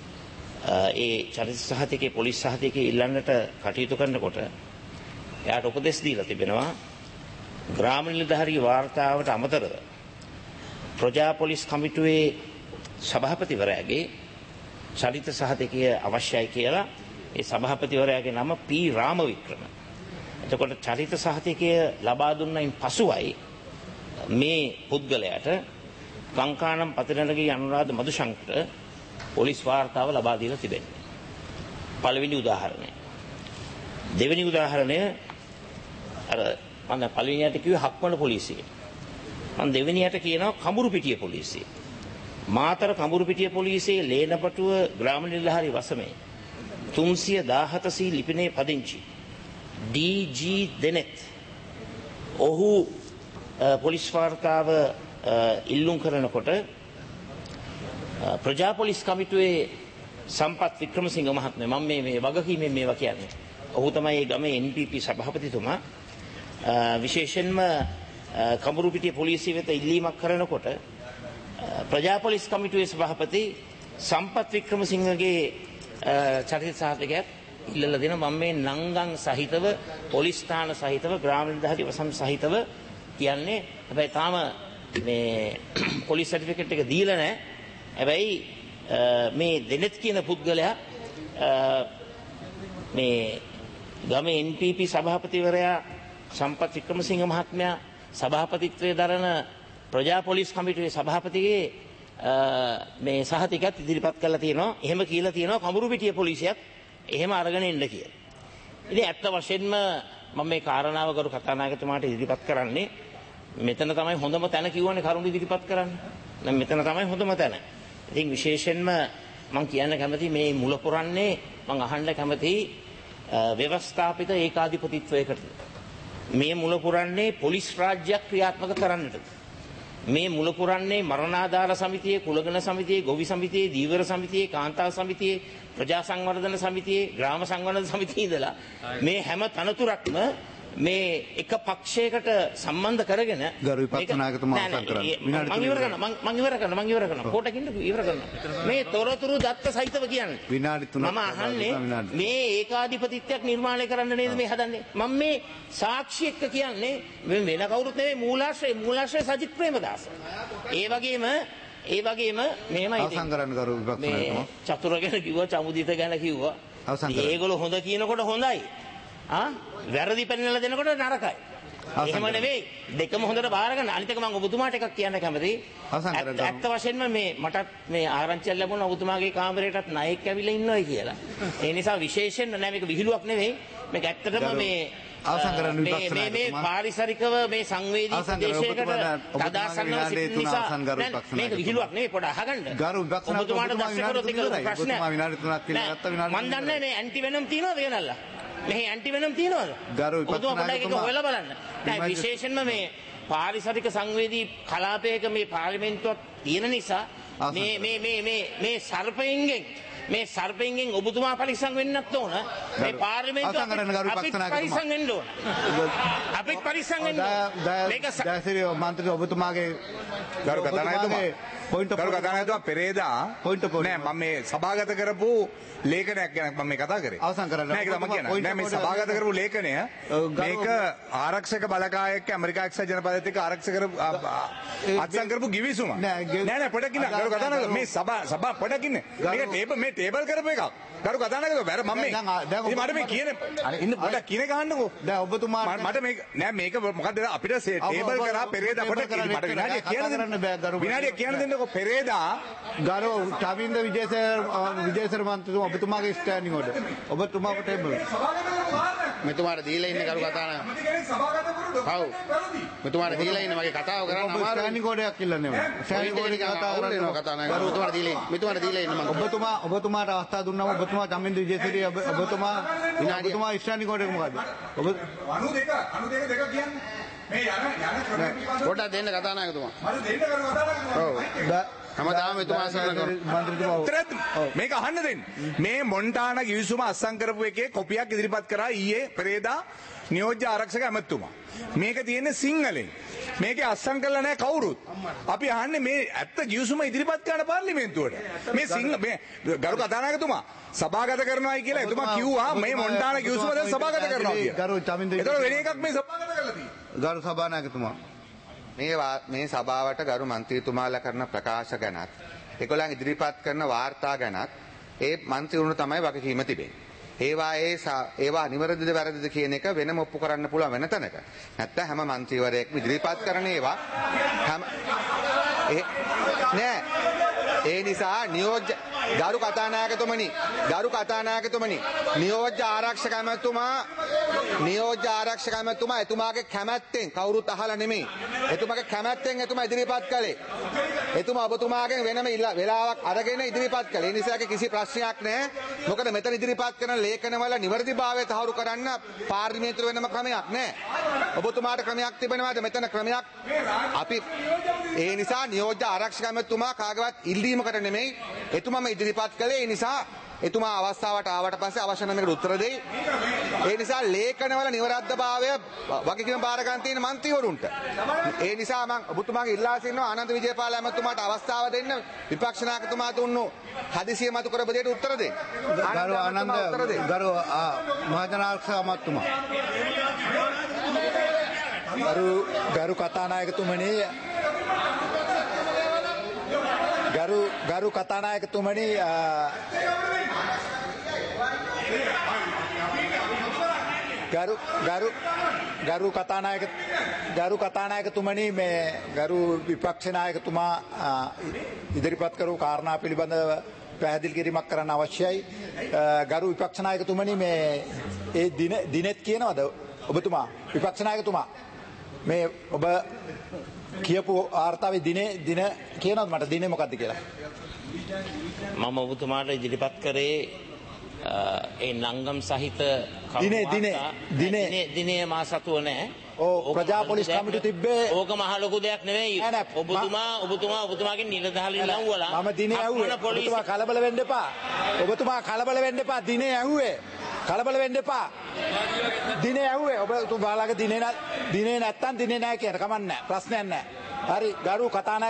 [SPEAKER 16] ඒ චරිත සහතිකයේ පොලිස් සහතිකයේ ඉල්ලන්නට කටයුතු කරනකොට එයාට උපදෙස් දීලා තිබෙනවා ග්‍රාම නිලධාරී වාර්තාවට අමතරව ප්‍රජා පොලිස් කමිටුවේ සභාපතිවරයාගේ චරිත සහතිකය අවශ්‍යයි කියලා. ඒ සභාපතිවරයාගේ නම පී රාමවික්‍රම. එතකොට චරිත සහතිකය ලබා දුන්නයින් පසුවයි මේ පුද්ගලයාට කංකානම් පතිරණගේ අනුරාධ මදුශංකට පොලිස් වාර්තාව ලබා දීලා තිබෙනවා. පළවෙනි උදාහරණය. දෙවෙනි උදාහරණය අර මම පළවෙනියට කිව්වේ හක්මන පොලිසිය. මම දෙවෙනියට කියනවා කඹුරුපිටිය පොලිසිය. මාතර කඹුරුපිටිය පොලිසියේ ලේනපටුව ග්‍රාම නිලධාරී වසමේ 317 සී ලිපිනේ පදිංචි DG දෙනෙත් ඔහු පොලිස් වාර්තාව ඉල්ලුම් කරනකොට ප්‍රජා පොලිස් කමිටුවේ සම්පත් වික්‍රමසිංහ මහත්මයා මම මේ වගකීමෙන් මේවා කියන්නේ. ඔහු තමයි ඒ ගමේ NPP සභාපතිතුමා. විශේෂයෙන්ම කඹුරුපිටිය පොලිසිය වෙත ඉල්ලීමක් කරනකොට ප්‍රජා පොලිස් කමිටුවේ සභාපති සම්පත් වික්‍රමසිංහගේ චරිත සහතිකයක් ඉල්ලලා දෙනවා. මම මේ නංගන් සහිතව පොලිස් ස්ථාන සහිතව ග්‍රාම නිලධාරී වසම් සහිතව කියන්නේ. හැබැයි තාම මේ පොලිස් සර්ටිෆිකේට් එක දීලා නැහැ. හැබැයි මේ දෙනෙත් කියන පුද්ගලයා මේ ගමේ NPP සභාපතිවරයා සම්පත් වික්‍රමසිංහ මහත්මයා සභාපතිත්වයේ දරන ප්‍රජා පොලිස් කමිටුවේ සභාපතිගේ මේ සහතිකත් ඉදිරිපත් කරලා තියෙනවා. එහෙම කියලා තියෙනවා කඹුරුපිටිය පොලිසියත් එහෙම අරගෙන එන්න කියලා. ඉතින් ඇත්ත වශයෙන්ම මම මේ කාරණාව කරු කතානායකතුමාට ඉදිරිපත් කරන්නේ මෙතන තමයි හොඳම තැන කියවනේ කරුණ ඉදිරිපත් කරන්න. දැන් මෙතන තමයි හොඳම තැන. ඉතින් විශේෂයෙන්ම මම කියන්න කැමති මේ මුල පුරන්නේ මම අහන්න කැමති ව්‍යවස්ථාපිත ඒකාධිපතිත්වයකට. මේ මුල පුරන්නේ පොලිස් රාජ්‍යයක් ක්‍රියාත්මක කරන්නට. මේ මුල පුරන්නේ මරණාධාර සමිතියේ, කුලගණ සමිතියේ, ගොවි සමිතියේ, දීවර සමිතියේ, කාන්තා සමිතියේ, ප්‍රජා සංවර්ධන සමිතියේ, ග්‍රාම සංවර්ධන සමිතියේ ඉඳලා මේ හැම තනතුරක්ම මේ එක පක්ෂයකට සම්බන්ධ කරගෙන
[SPEAKER 1] ගරු විපක්ෂ නායකතුමා අවසන් කරන්න.
[SPEAKER 16] මම ඉවර කරනවා. පොඩකින් ඉවර කරනවා. මේ තොරතුරු දත්ත සහිතව කියන්නේ.
[SPEAKER 1] විනාඩි 3ක්
[SPEAKER 16] මම අහන්නේ මේ ඒකාධිපතිත්වයක් නිර්මාණය කරන්න නේද මේ හදන්නේ? මම මේ සාක්ෂි එක්ක කියන්නේ වෙන කවුරුත් නෙවෙයි මූලාශ්‍රය සජිත් ප්‍රේමදාස. ඒ වගේම මෙහෙමයි
[SPEAKER 1] අවසන් කරන්න ගරු විපක්ෂ නායකතුමා.
[SPEAKER 16] චතුර ගැන කිව්වා, චමුදිත ගැන කිව්වා. ඒගොල්ලෝ හොඳ කියනකොට හොඳයි. වැරදි පෙන්නලා දෙනකොට නරකයි. එහෙම නෙවෙයි. දෙකම හොඳට බාර ගන්න. අනිත් එක මම ඔබතුමාට එකක් කියන්න කැමතියි. ඇත්ත වශයෙන්ම මටත් මේ ආරංචියක් ලැබුණා ඔබතුමාගේ කාමරේටත් නායක ඇවිල්ලා ඉන්නවයි කියලා. ඒ නිසා විශේෂයෙන් නෑ මේක විහිළුවක් නෙවෙයි. මේක ඇත්තටම මේ මේ පාරිසරිකව මේ සංවේදී ප්‍රදේශයකට තදාසන්නව සිටින නිසා මේක විහිළුවක් නෙවෙයි. පොඩ අහගන්න. ඔබතුමාට දැක්කරොත් ඒක ප්‍රශ්නයක්. මම දන්නේ මේ ඇන්ටි වෙනම් තියනවද කියලාල්ලා. මෙහි ඇන්ටි වෙනම් තියනවද? ඔබතුමා පොඩ්ඩක් ඒක හොයලා බලන්න. දැන් විශේෂයෙන්ම මේ පාරිසරික සංවේදී කලාපයක මේ පාර්ලිමේන්තුවක් තියෙන නිසා මේ සර්පයින්ගෙන් මේ සර්පෙන්ගෙන් ඔබතුමා පරිස්සම් වෙන්නත් ඕන. මේ පාර්ලිමේන්තුව අපිත් පරිස්සම් වෙන්න ඕන. අපිත් පරිස්සම් වෙන්න ඕන. මේක
[SPEAKER 1] දැසිරිය මන්ත්‍රී ඔබතුමාගේ
[SPEAKER 17] ගරු කතානායකතුමා ගරු කතානායකතුමා පෙරේදා නෑ මම මේ සභාගත කරපු ලේඛනයක් ගැන මම මේ කතා කරේ.
[SPEAKER 1] අවසන් කරන්න.
[SPEAKER 17] නෑ ඒක තමයි කියන්නේ. නෑ මේ සභාගත කරපු ලේඛනය මේක ආරක්ෂක බලකායක ඇමරිකා එක්සත් ජනපදයට එක්ක ආරක්ෂක අත්සන් කරපු ගිවිසුම. නෑ පොඩකින් ගරු කතානායක මේ සභා පොඩකින් මේ ටේබල් කරපු එකක්. ගරු කතානායක බැර මම මේ මට මේ කියන ඉන්න පොඩක් කියන ගහන්නකෝ.
[SPEAKER 1] දැන් ඔබතුමා
[SPEAKER 17] මට මේක නෑ මේක මොකද අපිට ටේබල් කරා පෙරේදා පොඩක් මට විනාඩිය කියන්න දෙන්න බෑ ගරු විනාඩිය කියන්න දෙන්නකෝ පෙරේදා
[SPEAKER 1] ගරු චවින්ද විජේසර මන්ත්‍රීතුමා ඔබතුමාගේ ස්ටෑන්ඩින් ඕඩර් ඔබතුමාට ටේබල්
[SPEAKER 18] මෙතුමාට දීලා ඉන්නේ කරු කතාන ඔව් මෙතුමාට දීලා ඉන්නේ මගේ කතාව කරන්න අමාරුයි
[SPEAKER 1] ස්ටෑන්ඩින් ඕඩරයක් ඉල්ලන්නේ මම ස්ටෑන්ඩින් ඕඩර් එක කතා කරනවා කතා නැහැ මෙතුමාට දීලා ඉන්නේ මම ඔබතුමාට අවස්ථාව දුන්නාම ඔබතුමා චවින්ද විජේසිරි ඔබතුමා ස්ටෑන්ඩින් ඕඩර් එක මොකද්ද ඔබ
[SPEAKER 18] 92 කියන්නේ මේ පොඩ්ඩක් දෙන්න කතානායකතුමා මට දෙන්න කරු කතානායකතුමා ඔව් හැමදාම එතුමා
[SPEAKER 17] මන්ත්‍රීතුමා මේක අහන්න දෙන්න. මේ මොන්ටානා ගිවිසුම අත්සන් කරපු එකේ කොපියක් ඉදිරිපත් කරා ඊයේ පෙරේදා නියෝජ්‍ය ආරක්ෂක ඇමතුමා. මේක තියෙන්නේ සිංහලෙන්. මේකේ අත්සන් කරලා නැහැ කවුරුත්. අපි අහන්නේ මේ ඇත්ත ගිවිසුම ඉදිරිපත් කරන පාර්ලිමේන්තුවට. මේ ගරු කතානායකතුමා සභාගත කරනවායි කියලා එතුමා කිව්වා මේ මොන්ටානා ගිවිසුම දැන් සභාගත කරනවා කියලා.
[SPEAKER 1] ගරු චමින්ද
[SPEAKER 17] ඒතකොට වෙන එකක් මේ සභාගත කරලා තියෙන්නේ.
[SPEAKER 1] ගරු සභානායකතුමා
[SPEAKER 3] මේ සභාවට ගරු මන්ත්‍රීතුමාලා කරන ප්‍රකාශ ගැනත් ඒගොල්ලන් ඉදිරිපත් කරන වාර්තා ගැනත් ඒ මන්ත්‍රීවරුන්ට තමයි වගකීම තිබෙන්නේ. ඒවා නිවැරදිද වැරදිද කියන එක වෙනම ඔප්පු කරන්න පුළුවන් වෙන තැනක. නැත්නම් හැම මන්ත්‍රීවරයෙක්ම ඉදිරිපත් කරන ඒවා නෑ. ඒ නිසා නියෝජ්‍ය ගරු කතානායකතුමනි නියෝජ්‍ය ආරක්ෂක ඇමතුමා එතුමාගේ කැමැත්තෙන් කවුරුත් අහලා නෙමෙයි. එතුමාගේ කැමැත්තෙන් එතුමා ඉදිරිපත් කළේ. එතුමා ඔබතුමාගෙන් වෙනම වෙලාවක් අරගෙන ඉදිරිපත් කළේ. ඒ නිසා කිසි ප්‍රශ්නයක් නැහැ. මොකද මෙතන ඉදිරිපත් කරන ලේඛනවල නිවැරදිභාවය තහවුරු කරන්න පාර්ලිමේන්තුවේ වෙනම ක්‍රමයක් නැහැ. ඔබතුමාට ක්‍රමයක් තිබෙනවාද? මෙතන ක්‍රමයක් අපි ඒ නිසා නියෝජ්‍ය ආරක්ෂක ඇමතුමා කාගවත් ඉල්ලීමකට නෙමෙයි එතුමාම ඉදිරිපත් කළේ. ඒ නිසා එතුමා අවස්ථාවට ආවට පස්සේ අවශ්‍ය නම් එකට උත්තර දෙයි. ඒ නිසා ලේඛනවල නිවැරදිභාවය වගකීම බාර ගන්න තියෙන මන්ත්‍රීවරුන්ට. ඒ නිසා මම ඔබතුමාගේ ඉල්ලා සිටිනවා ආනන්ද විජේපාල ඇමතුමාට අවස්ථාව දෙන්න විපක්ෂ නායකතුමා දුන්නු හදිසිය මතු කරපු දෙයට උත්තර දෙන්න.
[SPEAKER 1] ගරු ආනන්ද ගරු මහජනාරක්ෂක අමාත්‍යතුමා
[SPEAKER 11] ගරු කතානායකතුමනි ගරු කතානායකතුමනි ගරු කතානායකතුමනි මේ ගරු විපක්ෂ නායකතුමා ඉදිරිපත් කරු කාරණා පිළිබඳව පැහැදිලි කිරීමක් කරන්න අවශ්‍යයි. ගරු විපක්ෂ නායකතුමනි මේ ඒ දිනෙත් කියනවද ඔබතුමා විපක්ෂ නායකතුමා මේ ඔබ කියපු ආර්තාවේ දින කියනවද මට දිනේ මොකද්ද කියලා?
[SPEAKER 16] මම ඔබතුමාට ඉදිරිපත් කරේ ඒ නංගම් සහිත දිනේ මා සතුව නැහැ.
[SPEAKER 11] ප්‍රජා පොලිස් කමිටු තිබ්බේ
[SPEAKER 16] ඕක මහ ලොකු දෙයක් නෙවෙයි. ඔබතුමාගේ නිලධාරීන් නවුවලා
[SPEAKER 11] මම දිනේ ඇහුවේ. ඔබතුමා කලබල වෙන්න එපා. දිනේ ඇහුවේ. කලබල වෙන්න එපා. දිනේ ඇහුවේ. ඔබතුමාලාගේ දිනේ නැත්තම් දිනේ නැහැ කියන කමක් නැහැ. ප්‍රශ්නයක් නැහැ. හරි ගරු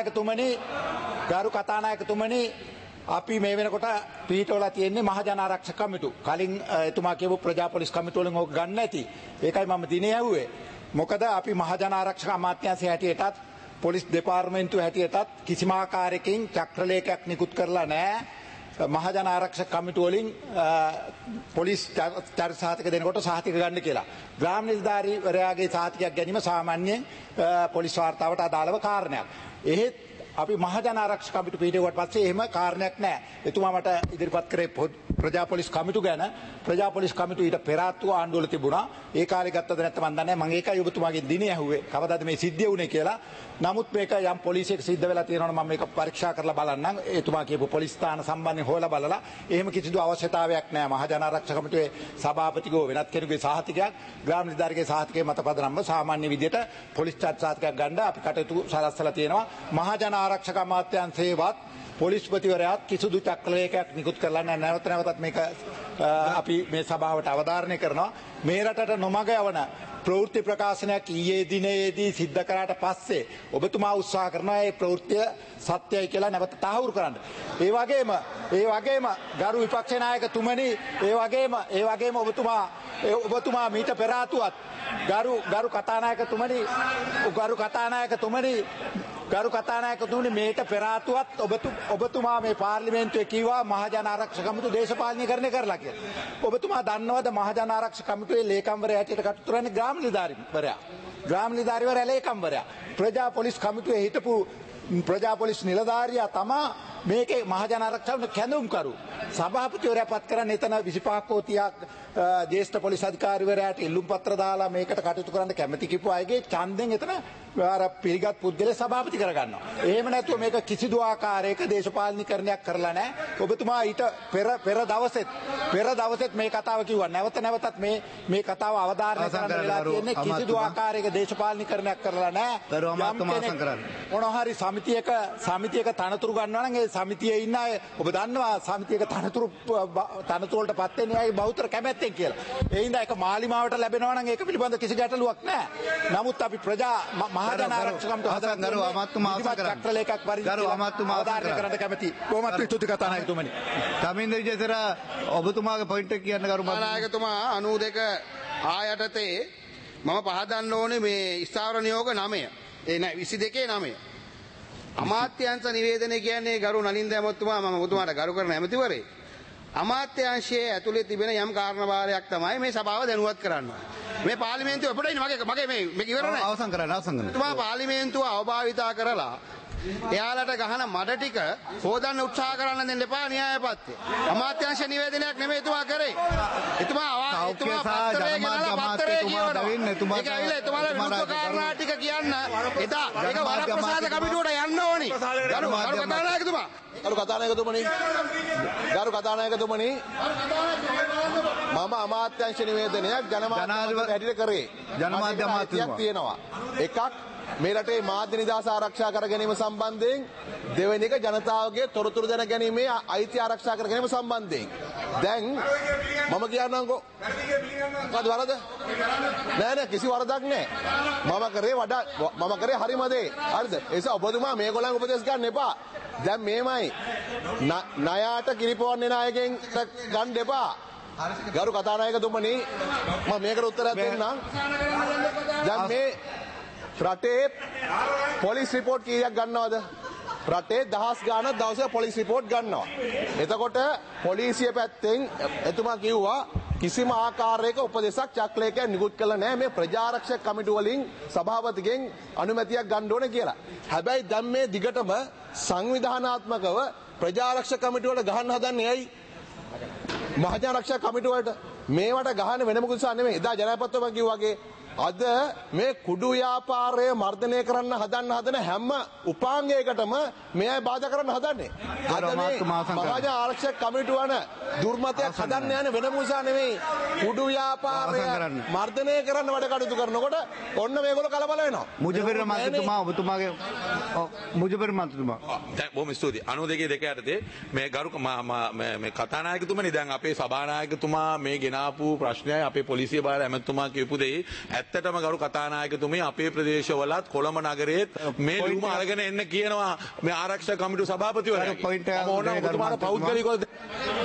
[SPEAKER 11] කතානායකතුමනි අපි මේ වෙනකොට පිටවලා තියෙන්නේ මහජන ආරක්ෂක කමිටු. කලින් එතුමා කියපු ප්‍රජා පොලිස් කමිටු වලින් ඕක ගන්න නැති. ඒකයි මම දිනේ ඇහුවේ. මොකද අපි මහජන ආරක්ෂක අමාත්‍යාංශය හැටියටත් පොලිස් දෙපාර්තමේන්තුව හැටියටත් කිසිම ආකාරයකින් චක්‍රලේඛයක් නිකුත් කරලා නැහැ. මහජන ආරක්ෂක කමිටු වලින් පොලිස් චරිත සහතික දෙනකොට සහතික ගන්න කියලා. ග්‍රාම නිලධාරීවරයාගේ සහතිකයක් ගැනීම සාමාන්‍යයෙන් පොලිස් වාර්තාවට අදාළව කාරණයක්. එහෙත් අපි මහජන ආරක්ෂක කමිටු පිටේකට පස්සේ එහෙම කාරණයක් නැහැ. එතුමා මට ඉදිරිපත් කරේ ප්‍රජා පොලිස් කමිටු ගැන. ප්‍රජා පොලිස් කමිටු ඊට පෙර ආත්ව ආණ්ඩුවල තිබුණා. ඒ කාලේ ගත්තද නැත්නම් මන් දන්නේ නැහැ. මම ඒකයි ඔබතුමාගේ දිනේ ඇහුවේ. කවදාද මේ සිද්ධිය වුනේ කියලා. නමුත් මේක යම් පොලිසියක සිද්ධ වෙලා තියෙනවා නම් මම මේක පරීක්ෂා කරලා බලන්නම්. එතුමා කියපු පොලිස් ස්ථාන සම්බන්ධයෙන් හොයලා බලලා එහෙම කිසිදු අවශ්‍යතාවයක් නැහැ. මහජන ආරක්ෂක කමිටුවේ සභාපතිගෝ වෙනත් කෙනෙකුගේ සහතිකයක් ග්‍රාම නිලධාරිගේ සහතිකයේ මත පදනම්ව සාමාන්‍ය විදියට පොලිස් චාර්ජ් සහතිකයක් ගන්න අපි කටයුතු සලස්සලා තියෙනවා. මහජන ආරක්ෂක අමාත්‍යාංශයේවත් පොලිස්පතිවරයාත් කිසිදු චක්‍රලේඛයක් නිකුත් කරලා නැහැ. නැවත නැවතත් මේක අපි මේ සභාවට අවධාරණය කරනවා. මේ රටට නොමග යවන ප්‍රවෘත්ති ප්‍රකාශනයක් ඊයේ දිනේදී සිද්ධ කරාට පස්සේ ඔබතුමා උත්සාහ කරනවා මේ ප්‍රවෘත්තිය සත්‍යයි කියලා නැවත තහවුරු කරන්න. ඒ වගේම ගරු විපක්ෂ නායකතුමනි ඒ වගේම ඔබතුමා මීට පෙර ආතුවත් ගරු කතානායකතුමනි මේට පෙර ආතුවත් ඔබතුමා මේ පාර්ලිමේන්තුවේ කිව්වා මහජන ආරක්ෂක කමිටුව දේශපාලනීකරණය කරලා කියලා. ඔබතුමා දන්නවද මහජන ආරක්ෂක කමිටුවේ ලේකම්වරයා හැටියට කටයුතු කරන්නේ ග්‍රාම නිලධාරීවරයා ලේකම්වරයා. ප්‍රජා පොලිස් කමිටුවේ හිටපු ප්‍රජා පොලිස් නිලධාරියා තමා මේකේ මහජන ආරක්ෂක කැඳවුම්කරු. සභාපතිවරයා පත් කරන්නේ එතන 25ක් කෝටියක් ජ්‍යෙෂ්ඨ පොලිස් අධිකාරිවරයාට ඉල්ලුම් පත්‍ර දාලා මේකට කටයුතු කරන්න කැමැති කිව්ව අයගේ ඡන්දෙන් එතන පිළිගත් පුද්ගලයා සභාපති කරගන්නවා. එහෙම නැතුව මේක කිසිදු ආකාරයක දේශපාලනීකරණයක් කරලා නැහැ. ඔබතුමා ඊට පෙර දවසෙත් මේ කතාව කිව්වා. නැවත නැවතත් මේ කතාව අවධාරණය කරන්න වෙලා තියෙන්නේ කිසිදු ආකාරයක දේශපාලනීකරණයක් කරලා නැහැ. මොනහරි සමිතියක තනතුරු ගන්නවා නම් ඒ සමිතියේ ඉන්න අය ඔබ දන්නවා සමිතියක තනතුරු වලට පත් වෙන්නේ අය බෞද්ධ කැමැත්තෙන් කියලා. ඒ හින්දා ඒක මාලිමාවට ලැබෙනවා නම් ඒක පිළිබඳ කිසි ගැටලුවක් නැහැ. නමුත් අපි මහජන ආරක්ෂකම්ට කරන්න කැමති. කොහොමත් ස්තුති කතානායකතුමනි.
[SPEAKER 1] තමින්ද විජේසර ඔබතුමාගේ පොයින්ට් එක කියන්න කරු
[SPEAKER 18] කතානායකතුමා 92 ආයතතේ මම පහදන්න ඕනේ මේ ස්ථාවර නියෝග 9. ඒ නෑ 22 9. අමාත්‍යාංශ නිවේදනය කියන්නේ ගරු නලින්ද ඇමතුමා මම ඔබතුමාට ගරු කරන ඇමතිවරේ. අමාත්‍යාංශයේ ඇතුලේ තිබෙන යම් කාරණාභාරයක් තමයි මේ සභාව දැනුවත් කරන්න. මේ පාර්ලිමේන්තුව අපිට ඉන්නේ මගේ මේ ඉවර නැහැ. අවසන් කරන්න. තුමා පාර්ලිමේන්තුව අවභාවිතා කරලා එයාලට ගහන මඩ ටික හොදන්න උත්සාහ කරන්න දෙන්න එපා න්‍යායපත්‍ය. අමාත්‍යාංශ නිවේදනයක් නෙමෙයි එතුමා කරේ. එතුමා පත්තරේ ගෙනලා පත්තරේ කියවනවා. ඒක ඇවිල්ලා එතුමාලා විරුද්ධ කාරණා ටික කියන්න එදා ඒක වරප්‍රසාද කමිටුවට යන්න ඕනි. ගරු කතානායකතුමනි මම අමාත්‍යාංශ නිවේදනයක් ජනමාධ්‍ය හැටියට කරේ. ජනමාධ්‍ය අමාත්‍යක් තියෙනවා. එකක් මේ රටේ මාධ්‍ය නිදහස ආරක්ෂා කර ගැනීම සම්බන්ධයෙන් දෙවෙනි එක ජනතාවගේ තොරතුරු දැන ගැනීමේ අයිතිය ආරක්ෂා කර ගැනීම සම්බන්ධයෙන්. දැන් මම කියන්නම්කෝ මොකද වරද? නෑ කිසි වරදක් නෑ. මම කරේ හරිම දේ. හරිද? ඒ නිසා ඔබතුමා මේගොල්ලන් උපදෙස් ගන්න එපා. දැන් මේමයි ණයට කිරිපොවන්නේ නායකෙන් ගන්න එපා. ගරු කතානායකතුමනි මම මේකට උත්තරයක් දෙන්නම්. දැන් මේ රටේ පොලිස් රිපෝට් කීයක් ගන්නවද? රටේ දහස් ගාණක් දවසක පොලිස් රිපෝට් ගන්නවා. එතකොට පොලිසිය පැත්තෙන් එතුමා කිව්වා කිසිම ආකාරයක උපදේශක් චක්‍රලේඛයක් නිකුත් කළා නැහැ මේ ප්‍රජාරක්ෂක කමිටුව වලින් සභාපතිගෙන් අනුමැතියක් ගන්න ඕනේ කියලා. හැබැයි දැන් මේ දිගටම සංවිධානාත්මකව ප්‍රජාරක්ෂක කමිටුවට ගහන්න හදන්නේ ඇයි? මහජන ආරක්ෂක කමිටුවට මේවට ගහන්න වෙන මොකද නෙමෙයි. එදා ජනාධිපතිතුමා කිව්වා වගේ අද මේ කුඩු ව්‍යාපාරය මර්ධනය කරන්න හදන හැම උපාංගයකටම මේ අය බාධා කරන්න හදන්නේ. අද මේ මහජන ආරක්ෂක කමිටුවන දුර්මතයක් හදන්න යන වෙන මුසා නෙමෙයි. කුඩු ව්‍යාපාරය මර්ධනය කරන්න වැඩ කටයුතු කරනකොට ඔන්න මේගොල්ලෝ කලබල වෙනවා.
[SPEAKER 1] මුජබිර මන්ත්‍රීතුමා ඔබතුමාගේ මුජබිර මන්ත්‍රීතුමා
[SPEAKER 19] දැන් බොහොම ස්තුතියි. 92 යටතේ මේ ගරු මේ කතානායකතුමනි දැන් අපේ සභානායකතුමා මේ ගෙනාපු ප්‍රශ්නයයි අපේ පොලිසිය බාර ඇමතුමා කියපු දෙයි ඇත්තටම ගරු කතානායකතුමනි අපේ ප්‍රදේශවලත් කොළඹ නගරයේත් මේ ලියුම අරගෙන එන්න කියනවා මේ ආරක්ෂක කමිටුව සභාපතිවරයා.
[SPEAKER 1] පොයින්ට් එක
[SPEAKER 19] ඕන ඔබතුමාට පෞද්ගලිකව